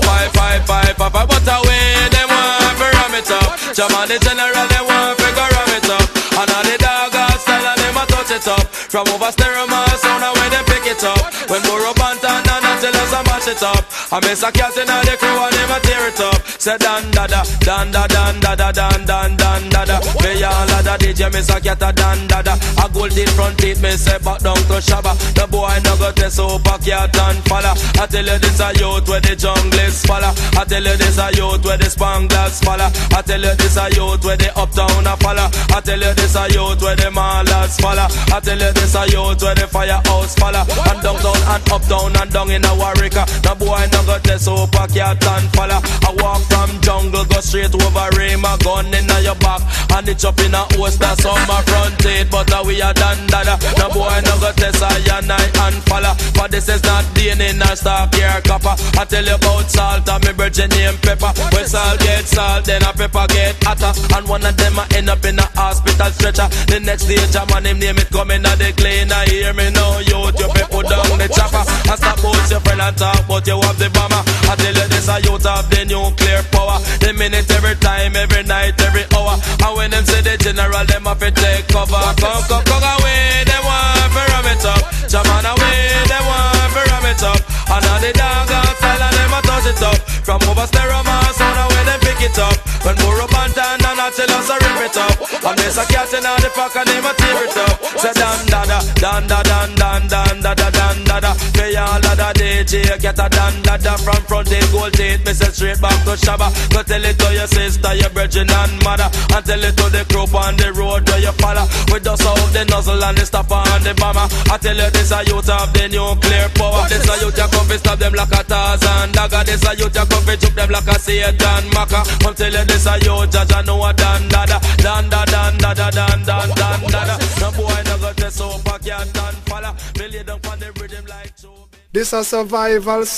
away they want to ram it up. Jaman the general they want to go ram it up. And all the dog style and them a touch it up. From over stereo man sound and when they pick it up. When Burro Banton and until us a mash it up. I miss a cat in all the crew and them a tear it up. Say Dan Dada, Dan Dada, Dan Dada, Dan Dan Dan Dada. Me all of the DJ miss a cat a Dan Dada. A gold in front teeth me say back down to Shabba. The boy no go test super cat and falla. I tell you this a youth where the jungle is falla. I tell you this a youth where the Spanglers falla. I tell you this a youth where the uptown a falla. I tell you this a youth where the Mallas falla. I tell you this a youth where the Firehouse falla. And downtown and uptown and down in a Warwick. The boy no go test super cat and falla. I walk from jungle go straight over rain. My gun in your back and it up in a host that's on my front teeth. But we are Dan Dada. The boy no go test I and falla. But this is not DNA in a stock here copper. I tell you about salt and me virgin name pepper. When salt get salt then a pepper get hotter. And one of them a end up in a hospital stretcher. The next day Jaman him name it coming out the clean. I hear me now youth you put down the chopper. I stop out your friend and talk but you have the bomber. I tell you this a youth have the nuclear power. The minute every time, every night, every hour. And when them say the general them have to take cover. Come away, they want to ram it up. Jaman away, they want to ram it up. And all the dog style and them a touch it up. From over stereo man sound and when them pick it up. When Burro Banton and I tell us to rip it up. And there's a cat in all the pack and them a tear it up. Say Dan Dada, Dan Dada, Dan Dan Dada, Dan Dada. Pay all of the DJ, get a Dan Dada. From front teeth, gold teeth, me say straight back to Shabba. Go tell it to your sister, your virgin and mother. And tell it to the crew on the road where you follow. We dust out the nozzle and the stopper and the bomber. I tell you this a youth have the nuclear power. This a youth you come fi stop them like a Tarzan dagger. This a youth you come fi juke them like a Satan Maka. Come tell you this a youth judge I know a Dan Dada. Dan Dada, Dan Dada, Dan Dan Dan Dada. No boy no go test super cat and falla. Me lay down on the rhythm like Joe. This a survival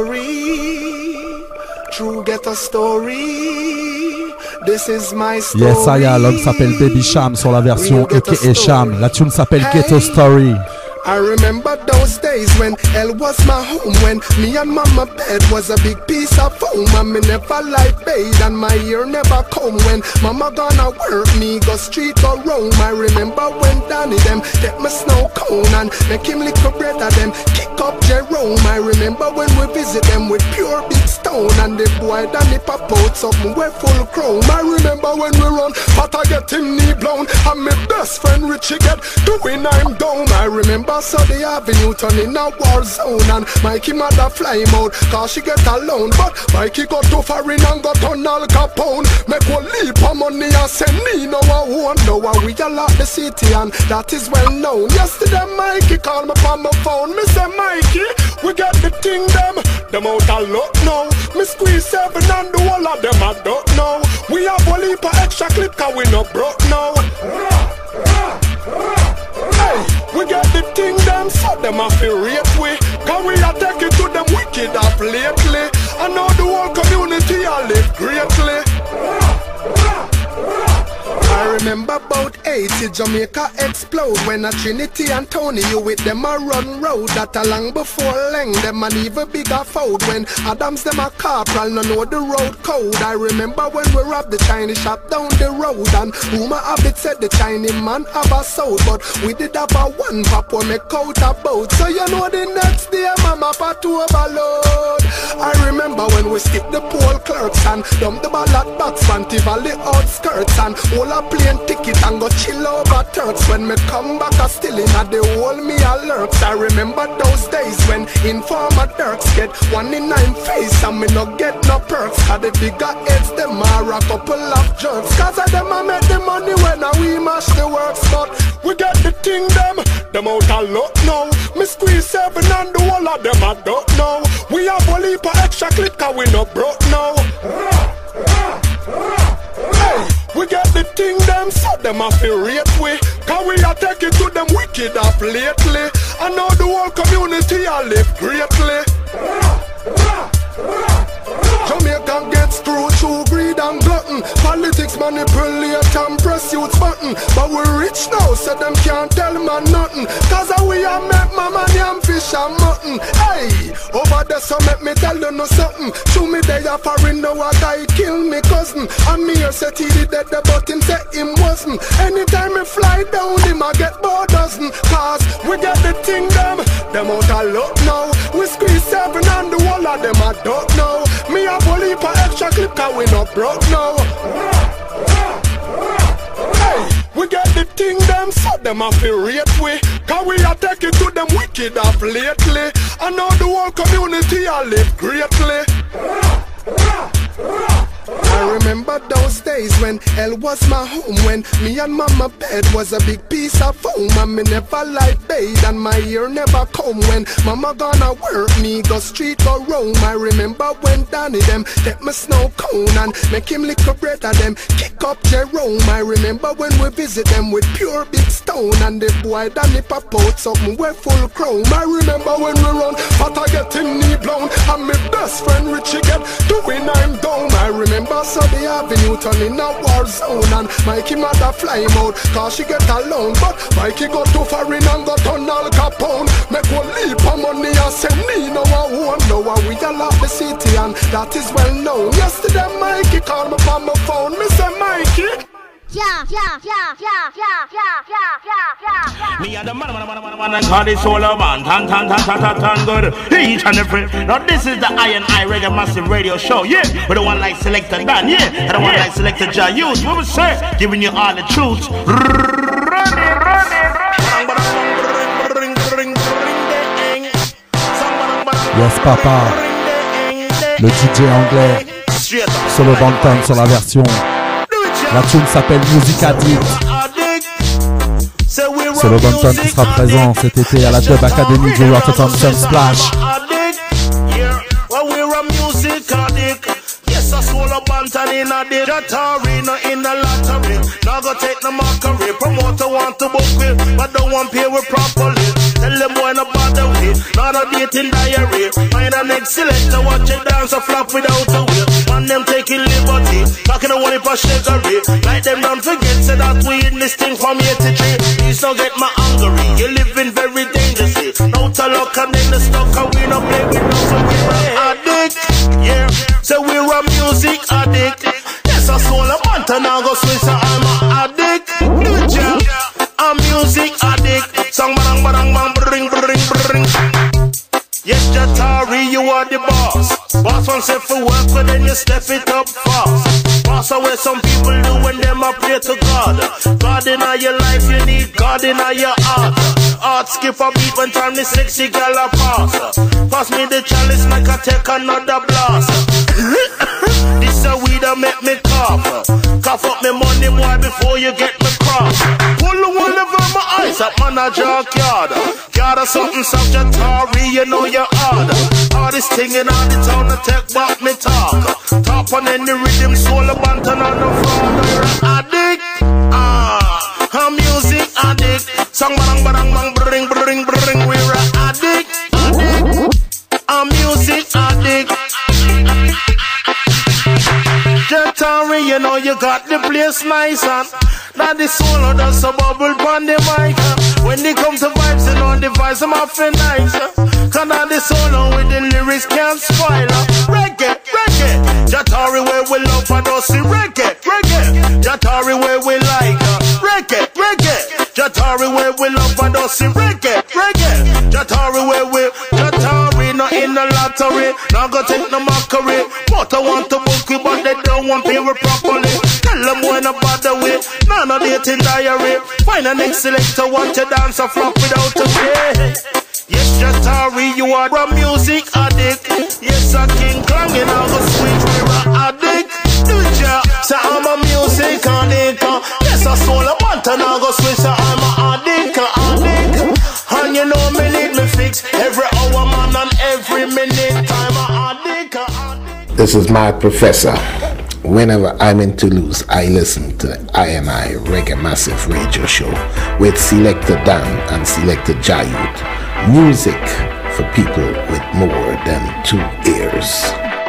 story, true ghetto story. This is my story. Yes, Aya, l'homme s'appelle Baby Sham sur la version aka Sham. La tune s'appelle Ghetto Story. I remember those days when hell was my home, when me and mama bed was a big piece of foam, and me never like bathe and my ear never comb. When mama gonna work, me go street or roam. I remember when Danny them take my snow cone and make him lick a bread of them kick up Jerome. I remember when we visit them with pure big stone, and the boy Danny pop out something we full chrome. I remember when we run, but I get him knee blown, and my best friend Richie get doing I'm down. I remember so the avenue turn in a war zone, and Mikey mother fly him out cause she get alone. But Mikey got to foreign and got on Al Capone. Make one leap of money and send me no one. Now we a lot the city and that is well known. Yesterday Mikey called me on my phone. Me say Mikey, we got the thing them out of luck now. Me squeeze 7 and the whole of them I don't know. We have a leap of extra clip cause we no broke now. Hey, we got the thing them, so them a feel rate we. Cause we a take it to them wicked up lately. I know the whole community a live greatly. I remember about 80 Jamaica explode when a Trinity and Tony you with them a run road. That a long before Leng them an even bigger fold. When Adams them a corporal no know the road code. I remember when we robbed the Chinese shop down the road, and rumor of it said the Chinese man have a soul, but we did have a one pop we make out a boat. So you know the next day mama pat to overload. I remember when we skip the poll clerks and dump the ballot box from Tivoli outskirts, and all a plane ticket and go chill over Turks. When me come back I still in a the whole me a lurks. I remember those days when Informer Turks get 1 in 9 face, and me no get no perks. Cause the bigger heads, them are a couple of jerks. Cause of them I make the money when we mash the works. But we get the thing them out a lot now. Me squeeze 7 and the whole of them I don't know. We have a leap of extra clip cause we no broke now. Hey, we get the thing them, so them a feel rate we. Cause we a take it to them wicked up lately. And now the whole community a live greatly. Jamaican gets through greed and glutton. Politics manipulate and press youth's button. But we rich now, so them can't tell man nothing. Cause we a make mama yam fish and mutton. Hey, over there so make me tell you no something. Show me they a foreign now a guy kill me cousin. And me here said he did that but him say him wasn't. Anytime me fly down him I get more dozen. Cause we get the thing them out a lot now. We squeeze 7 and the whole of them I don't know. Me a bully for extra clip cause we not broke now. Hey, we get the thing them, so them a feel rate we. Cause we a take it to them wicked up lately. And now the whole community a live greatly. I remember those days when hell was my home. When me and mama bed was a big piece of foam. And me never like bathe and my ear never come. When mama gonna work me go street or roam. I remember when Danny them take me snow cone and make him lick a bread of them kick up Jerome. I remember when we visit them with pure big stone. And the boy Danny pop out something we full chrome. I remember when we run but I get him knee blown. And my best friend Richie get doing I'm down. I remember so the avenue turn in a war zone. And Mikey mother fly him out cause she get alone. But Mikey go to foreign and got on Al Capone. Make one leap of money and say me no I won't know. We all love the city and that is well known. Yesterday Mikey called me on my phone. Me say Mikey, me and the man call this all a man. Tan good. Each and every. Now this is the I Reggae Massive Radio Show. Yeah, with the one like Selector Dan. Yeah, and the one like Selector Jah Youth. What we say? Giving you all the truth. Yes papa. Le DJ anglais. Solo Banton sur la version. La tune s'appelle Music Addict. Solo Banton qui sera présent cet été à la Dub Academy du Rotterdam Sun Splash. In a day, Jatari, no in the lottery. Now go take the mockery. Promoter want to book with, but don't want pay with properly. Tell them boy no bother with, not a dating diary. Find an excellent to watch it dance a flop without a will. Man them taking liberty, talking to one for sugarly. Like them don't forget, say that we in this thing from here to G. Please don't get my hungry, you're living very dangerously. No to luck and then the stuff, and we no play with no so we're addict. Yeah, so we're a music addict. Yes, I soul a month and I go swing, so I'm a addict. I'm music addict. Song bang bang bang bring bring bring. Yes, Jatari, you are the boss. Boss one say for work, but then you step it up fast. Boss away some people do when them a pray to God. God in all your life, you need God in all your heart. Heart skip a beat when time the sexy girl a pass. Pass me the chalice, make I take another blast. This a weed that make me cough. Cough up me money boy before you get me cross. Pull the one over my eyes up man a junkyard. Yard or something some Jatari, you know you're hard. All this thing in all the town to take back me talk. Top on any rhythm, soul a bantan on the floor. Addict, I'm music addict. Song bang bang bang bring bring bring. We're addict, I'm music addict. Jatari, you know you got the place nice and now the solo does a bubble on the mic. When they come to vibes, you know the vibes I'm offering nice. Cause now the solo with the lyrics can't spoil. Reggae, reggae, Jatari where we love and don't see reggae, reggae, Jatari where we like. Reggae, reggae, Jatari where we love and don't see reggae, reggae, Jatari where we, Jatari not in the lottery. Now go take no mockery. But I want to book you, but they don't want pay properly. Tell them when I bother with, none of dating diary. Find an excellent to want to dance a flop without a pay. Yes, Jatari, you are a music addict. Yes, a King Kong, and I go switch me a addict. So I'm a music addict. Yes, a soul a want, and I go switch, so I'm a addict. And you know me need me fix every hour, man, and every minute. I'm a addict. This is my professor. Whenever I'm in Toulouse, I listen to the I&I Reggae Massive Radio Show with Selector Dan and Selector Jayut. Music for people with more than 2 ears.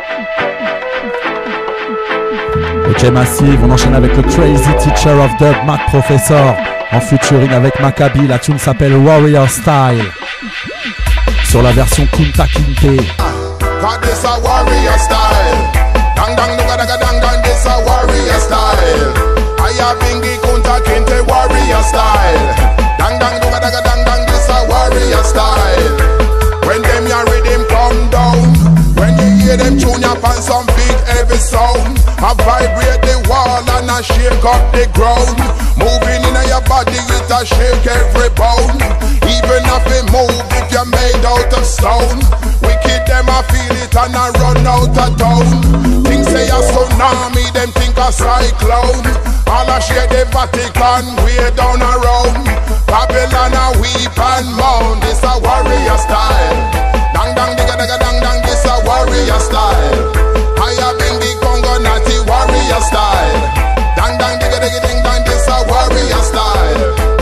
Ok Massive, on enchaîne avec le Crazy Teacher of Dub, Mac Professor, en featuring avec Maccabi. La tune s'appelle Warrior Style, sur la version Kunta Kinte. God, this a warrior style. Dang dang dang dang dang dang, this a warrior style. I have Bingi Kunta Kinte warrior style. Dang dang dang dang dang dang, this a warrior style. When them ya rhythm come down, when you hear them tune up on some big heavy sound, I vibrate the wall and I shake up the ground. Moving in your body, it a shake every bone. Even if it move, if you're made out of stone. Wicked them a feel it and I run out of town. Things say a tsunami, them think a cyclone. All a shake the Vatican way down around. Babylon a weep and moan. This a warrior style. Dang dang digga digga dang dang, this a warrior style. I have been the Congo Natty warrior style. Dang dang digga digga ding dang, this a warrior style.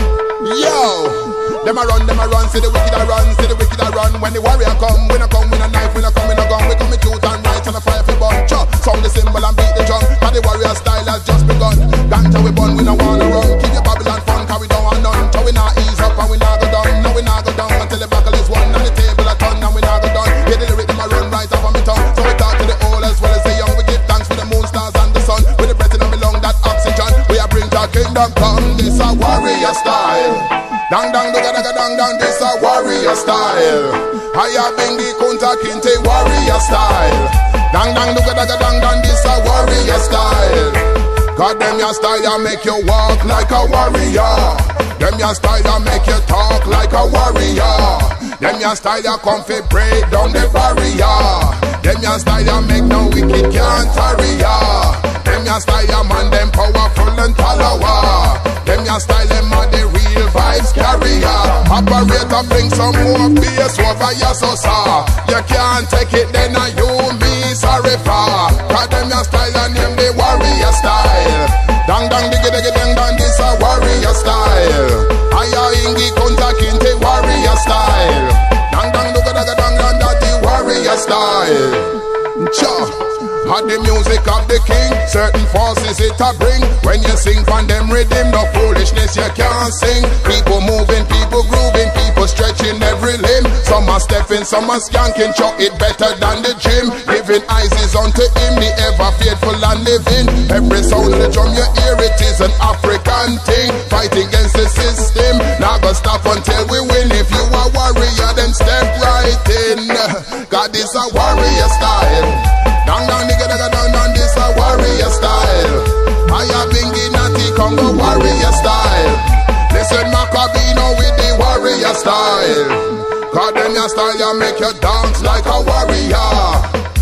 Yo, them a run, see the wicked a run, see the wicked a run. When the warrior come, we no come with a knife, we no come with a gun, we come with truth and right and a fire for bun. Sound the cymbal and beat the drum, cause the warrior style has just begun. Ganja we bun, we no wanna run, keep your Babylon fun, cause we don't want none. So we not ease up and we not go down, no we not go down until the buckle is won and the table a turn and we not go down. Yeah, the lyric them a run right off of me tongue, so we talk to the old as well as the young. We give thanks for the moon, stars and the sun, with the breath in my lung, that oxygen. We a bring our kingdom come, this a warrior style. Dang dang dang dang dang dang, this a warrior style. I have been the Kunta Kinte warrior style. Dang dang dang dang dang dang, this a warrior style. God them your style ya make you walk like a warrior. Them your style ya make you talk like a warrior. Them your style ya come fi break down the barrier. Them your style ya make no wicked can't tarry ya. Them your style ya man them powerful and talawa. Them your style them are the real vibes carrier. Operator bring some more bass over your sosa. You can't take it then you me sorry for. Cause them your style and name the warrior style. Dang dang diggy diggy dang dang, this a warrior style. Aya Ingi Kunta Kinte warrior style. Dang dang diggy diggy dang dang, that the warrior style. Cha. Had the music of the king, certain forces it a bring. When you sing from them rhythm, no foolishness you can't sing. People moving, people grooving, people stretching every limb. Some are stepping, some are skanking, chuck it better than the gym. Giving eyes is unto him, the ever faithful and living. Every sound of the drum you hear, it is an African thing. Fighting against the system, not gonna stop until we win. If you are warrior, then step right in. God is a warrior style. Dang dang digga digga dang dang, this a warrior style. I have Bingi Natty Congo warrior style. Listen Macabino with the warrior style. Cause them your style ya make you dance like a warrior.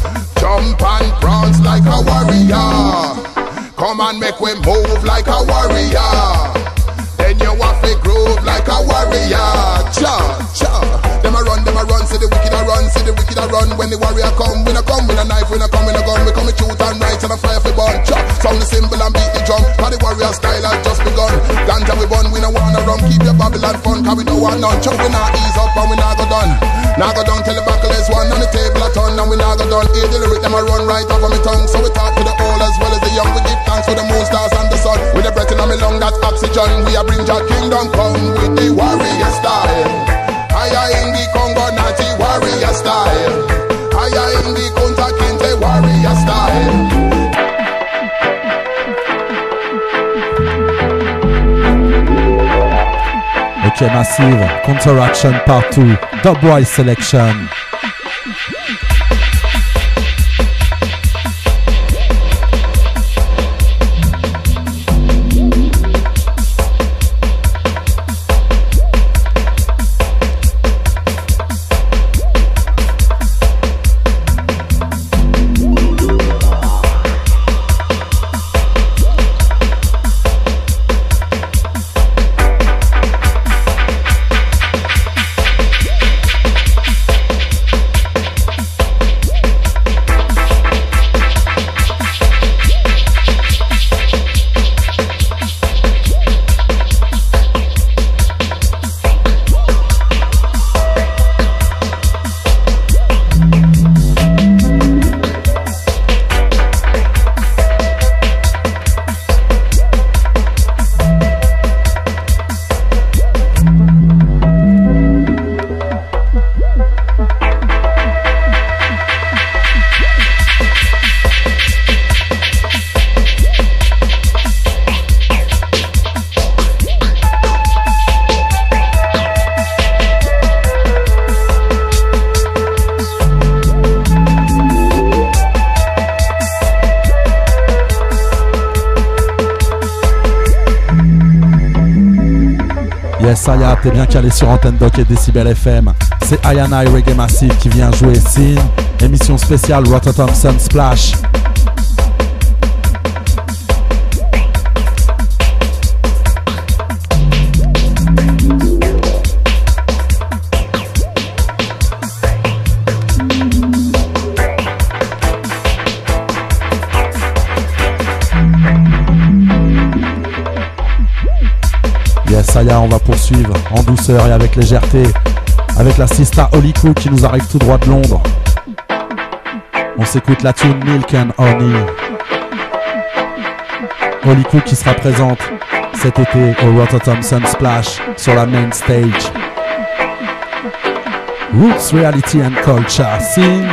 Jump and prance like a warrior. Come and make we move like a warrior. Then you have to groove like a warrior. Cha cha. Them a run, see the wicked a run, see the wicked a run. When the warrior come, we no come with a knife, we no come with a gun. We come with truth and right and a fire for bun. Sound the cymbal and beat the drum, cause the warrior style has just begun. Ganja we bun, we no wanna run, keep your Babylon fun, cause we don't want none. We not ease up and we not go done. Not go down till the buckle is one, and the table a turn and we not go done. Hear the lyric, them a run right off of me tongue. So we talk to the old as well as the young. We give thanks for the moon, stars and the sun. With the breath in my lung, that oxygen. We a bring your kingdom come with the warrior style. I in the Congo Natty warrior style. I in the Kunta Kinte warrior style. Ok Massive, Counteraction Part 2, Dubwise Selection. Yes, Saya, t'es bien calé sur Antenne Doc et Decibel FM. C'est I&I Reggae Massive qui vient jouer Scene, émission spéciale Rototom Sun Splash. Yes, Saya, on va poursuivre en douceur et avec légèreté avec la sista Holly Cook qui nous arrive tout droit de Londres. On s'écoute la tune Milk and Honey. Holly Cook qui sera présente cet été au Rototom Sun Splash sur la main stage. Roots, Reality and Culture. Scene.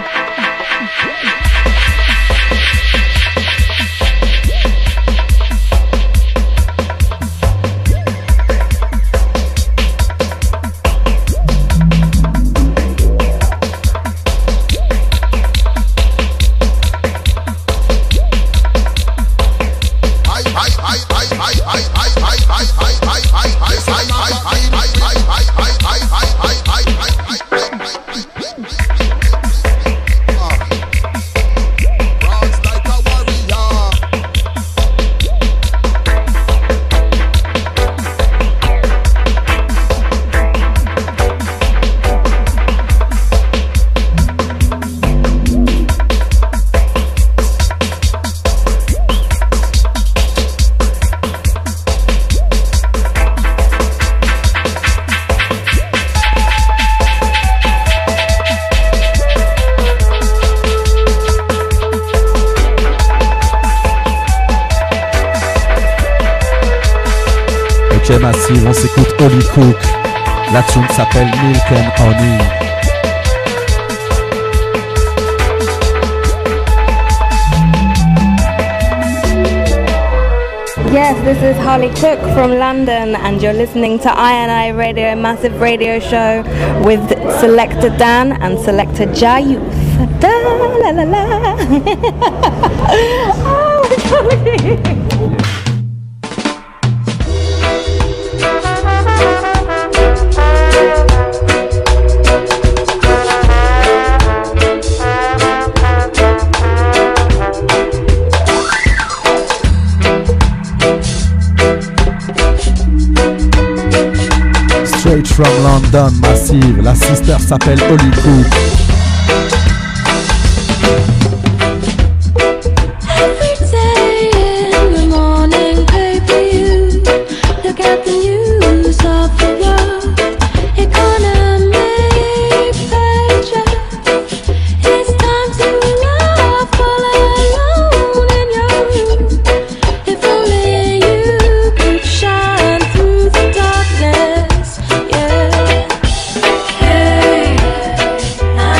Massive, on s'écoute Holly Cook. La tune s'appelle Milk and Honey. Yes, this is Holly Cook from London and you're listening to I&I Radio, Massive Radio Show with Selector Dan and Selector Jayuth. Da la la la. Oh, Straight from London, Massive. La sister s'appelle Holly Cook. Hey,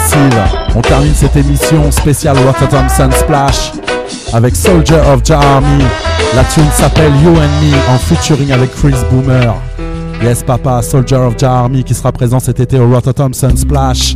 Massive. On termine cette émission spéciale Rotterdam Sunsplash avec Soldier of Jah Army. La tune s'appelle You and Me en featuring avec Chris Boomer. Yes papa, Soldier of Jah Army qui sera présent cet été au Rotterdam Sunsplash.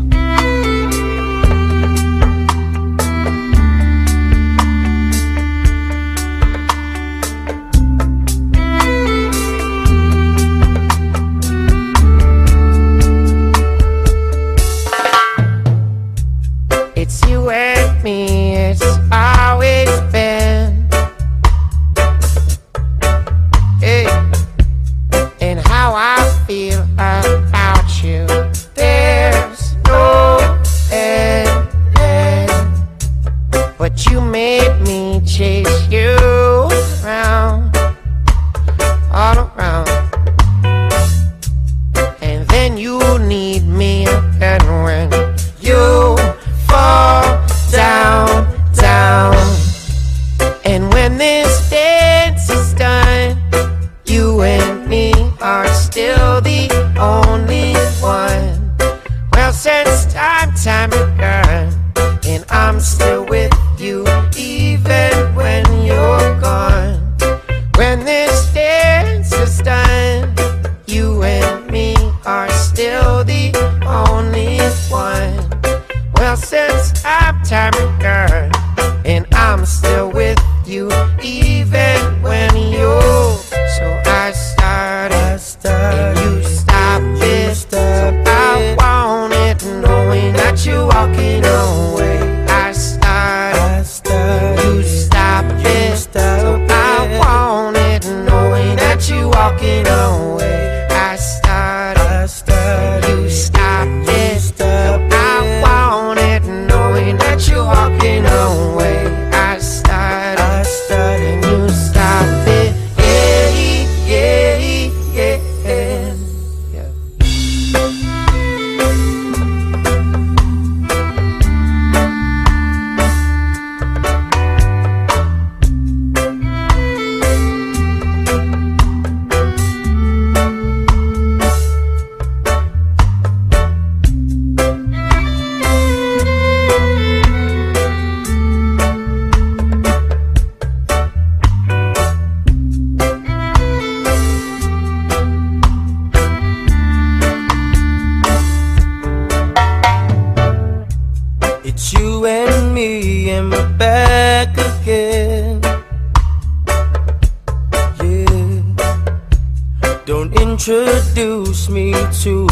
Introduce me to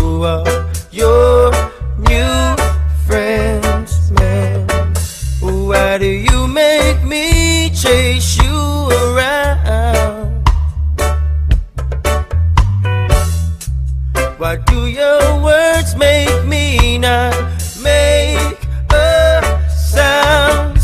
your new friends, man. Why do you make me chase you around? Why do your words make me not make a sound?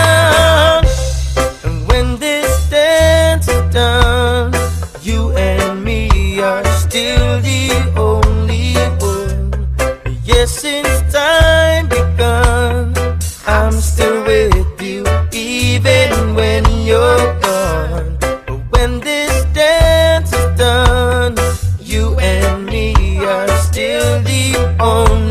And when this dance is done, you and me are still the only one. Yes, since time begun, I'm still with you, even when you're gone. But when this dance is done, you and me are still the only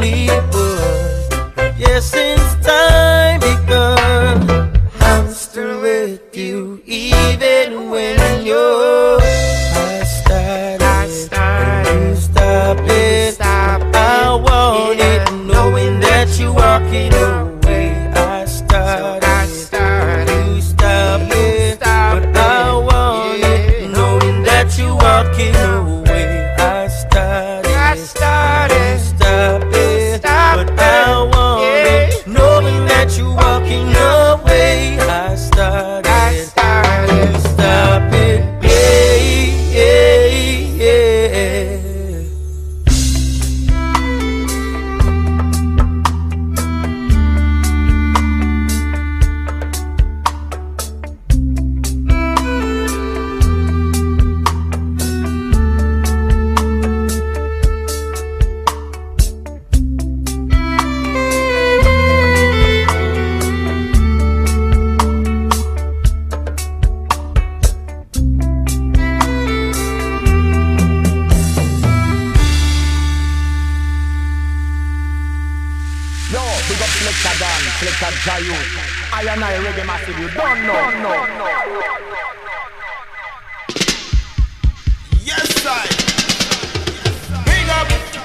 I and I Reggae Massive, you don't know. Yes, I. Big up.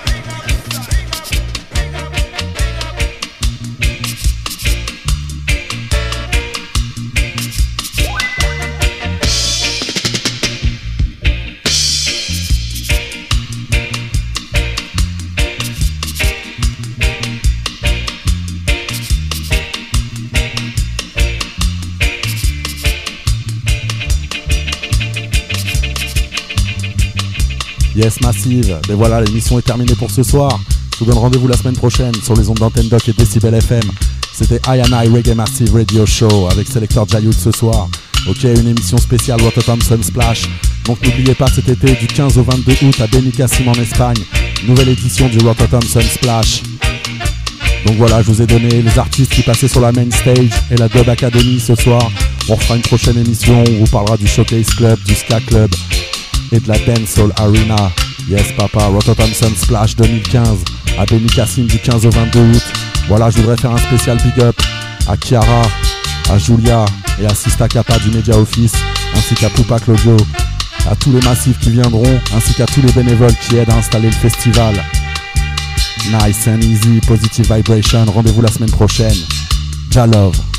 Yes, Massive. Ben voilà, l'émission est terminée pour ce soir. Je vous donne rendez-vous la semaine prochaine sur les ondes d'Antenne Doc et Decibel FM. C'était I and I Reggae Massive Radio Show avec Selector Jayoud ce soir. Ok, une émission spéciale Rototom Sunsplash. Donc n'oubliez pas cet été du 15 au 22 août à Benicassim en Espagne. Nouvelle édition du Rototom Sunsplash. Donc voilà, je vous ai donné les artistes qui passaient sur la main stage et la Dub Academy ce soir. On refera une prochaine émission où on vous parlera du Showcase Club, du Ska Club et de la Dancehall Arena. Yes papa, Rototom Sunsplash 2015 à Benicassim du 15 au 22 août. Voilà, je voudrais faire un spécial big up à Chiara, à Julia et à Sista Kappa du Media Office, ainsi qu'à Poupa Claudio, à tous les massifs qui viendront, ainsi qu'à tous les bénévoles qui aident à installer le festival. Nice and easy, positive vibration, rendez-vous la semaine prochaine. Ja love.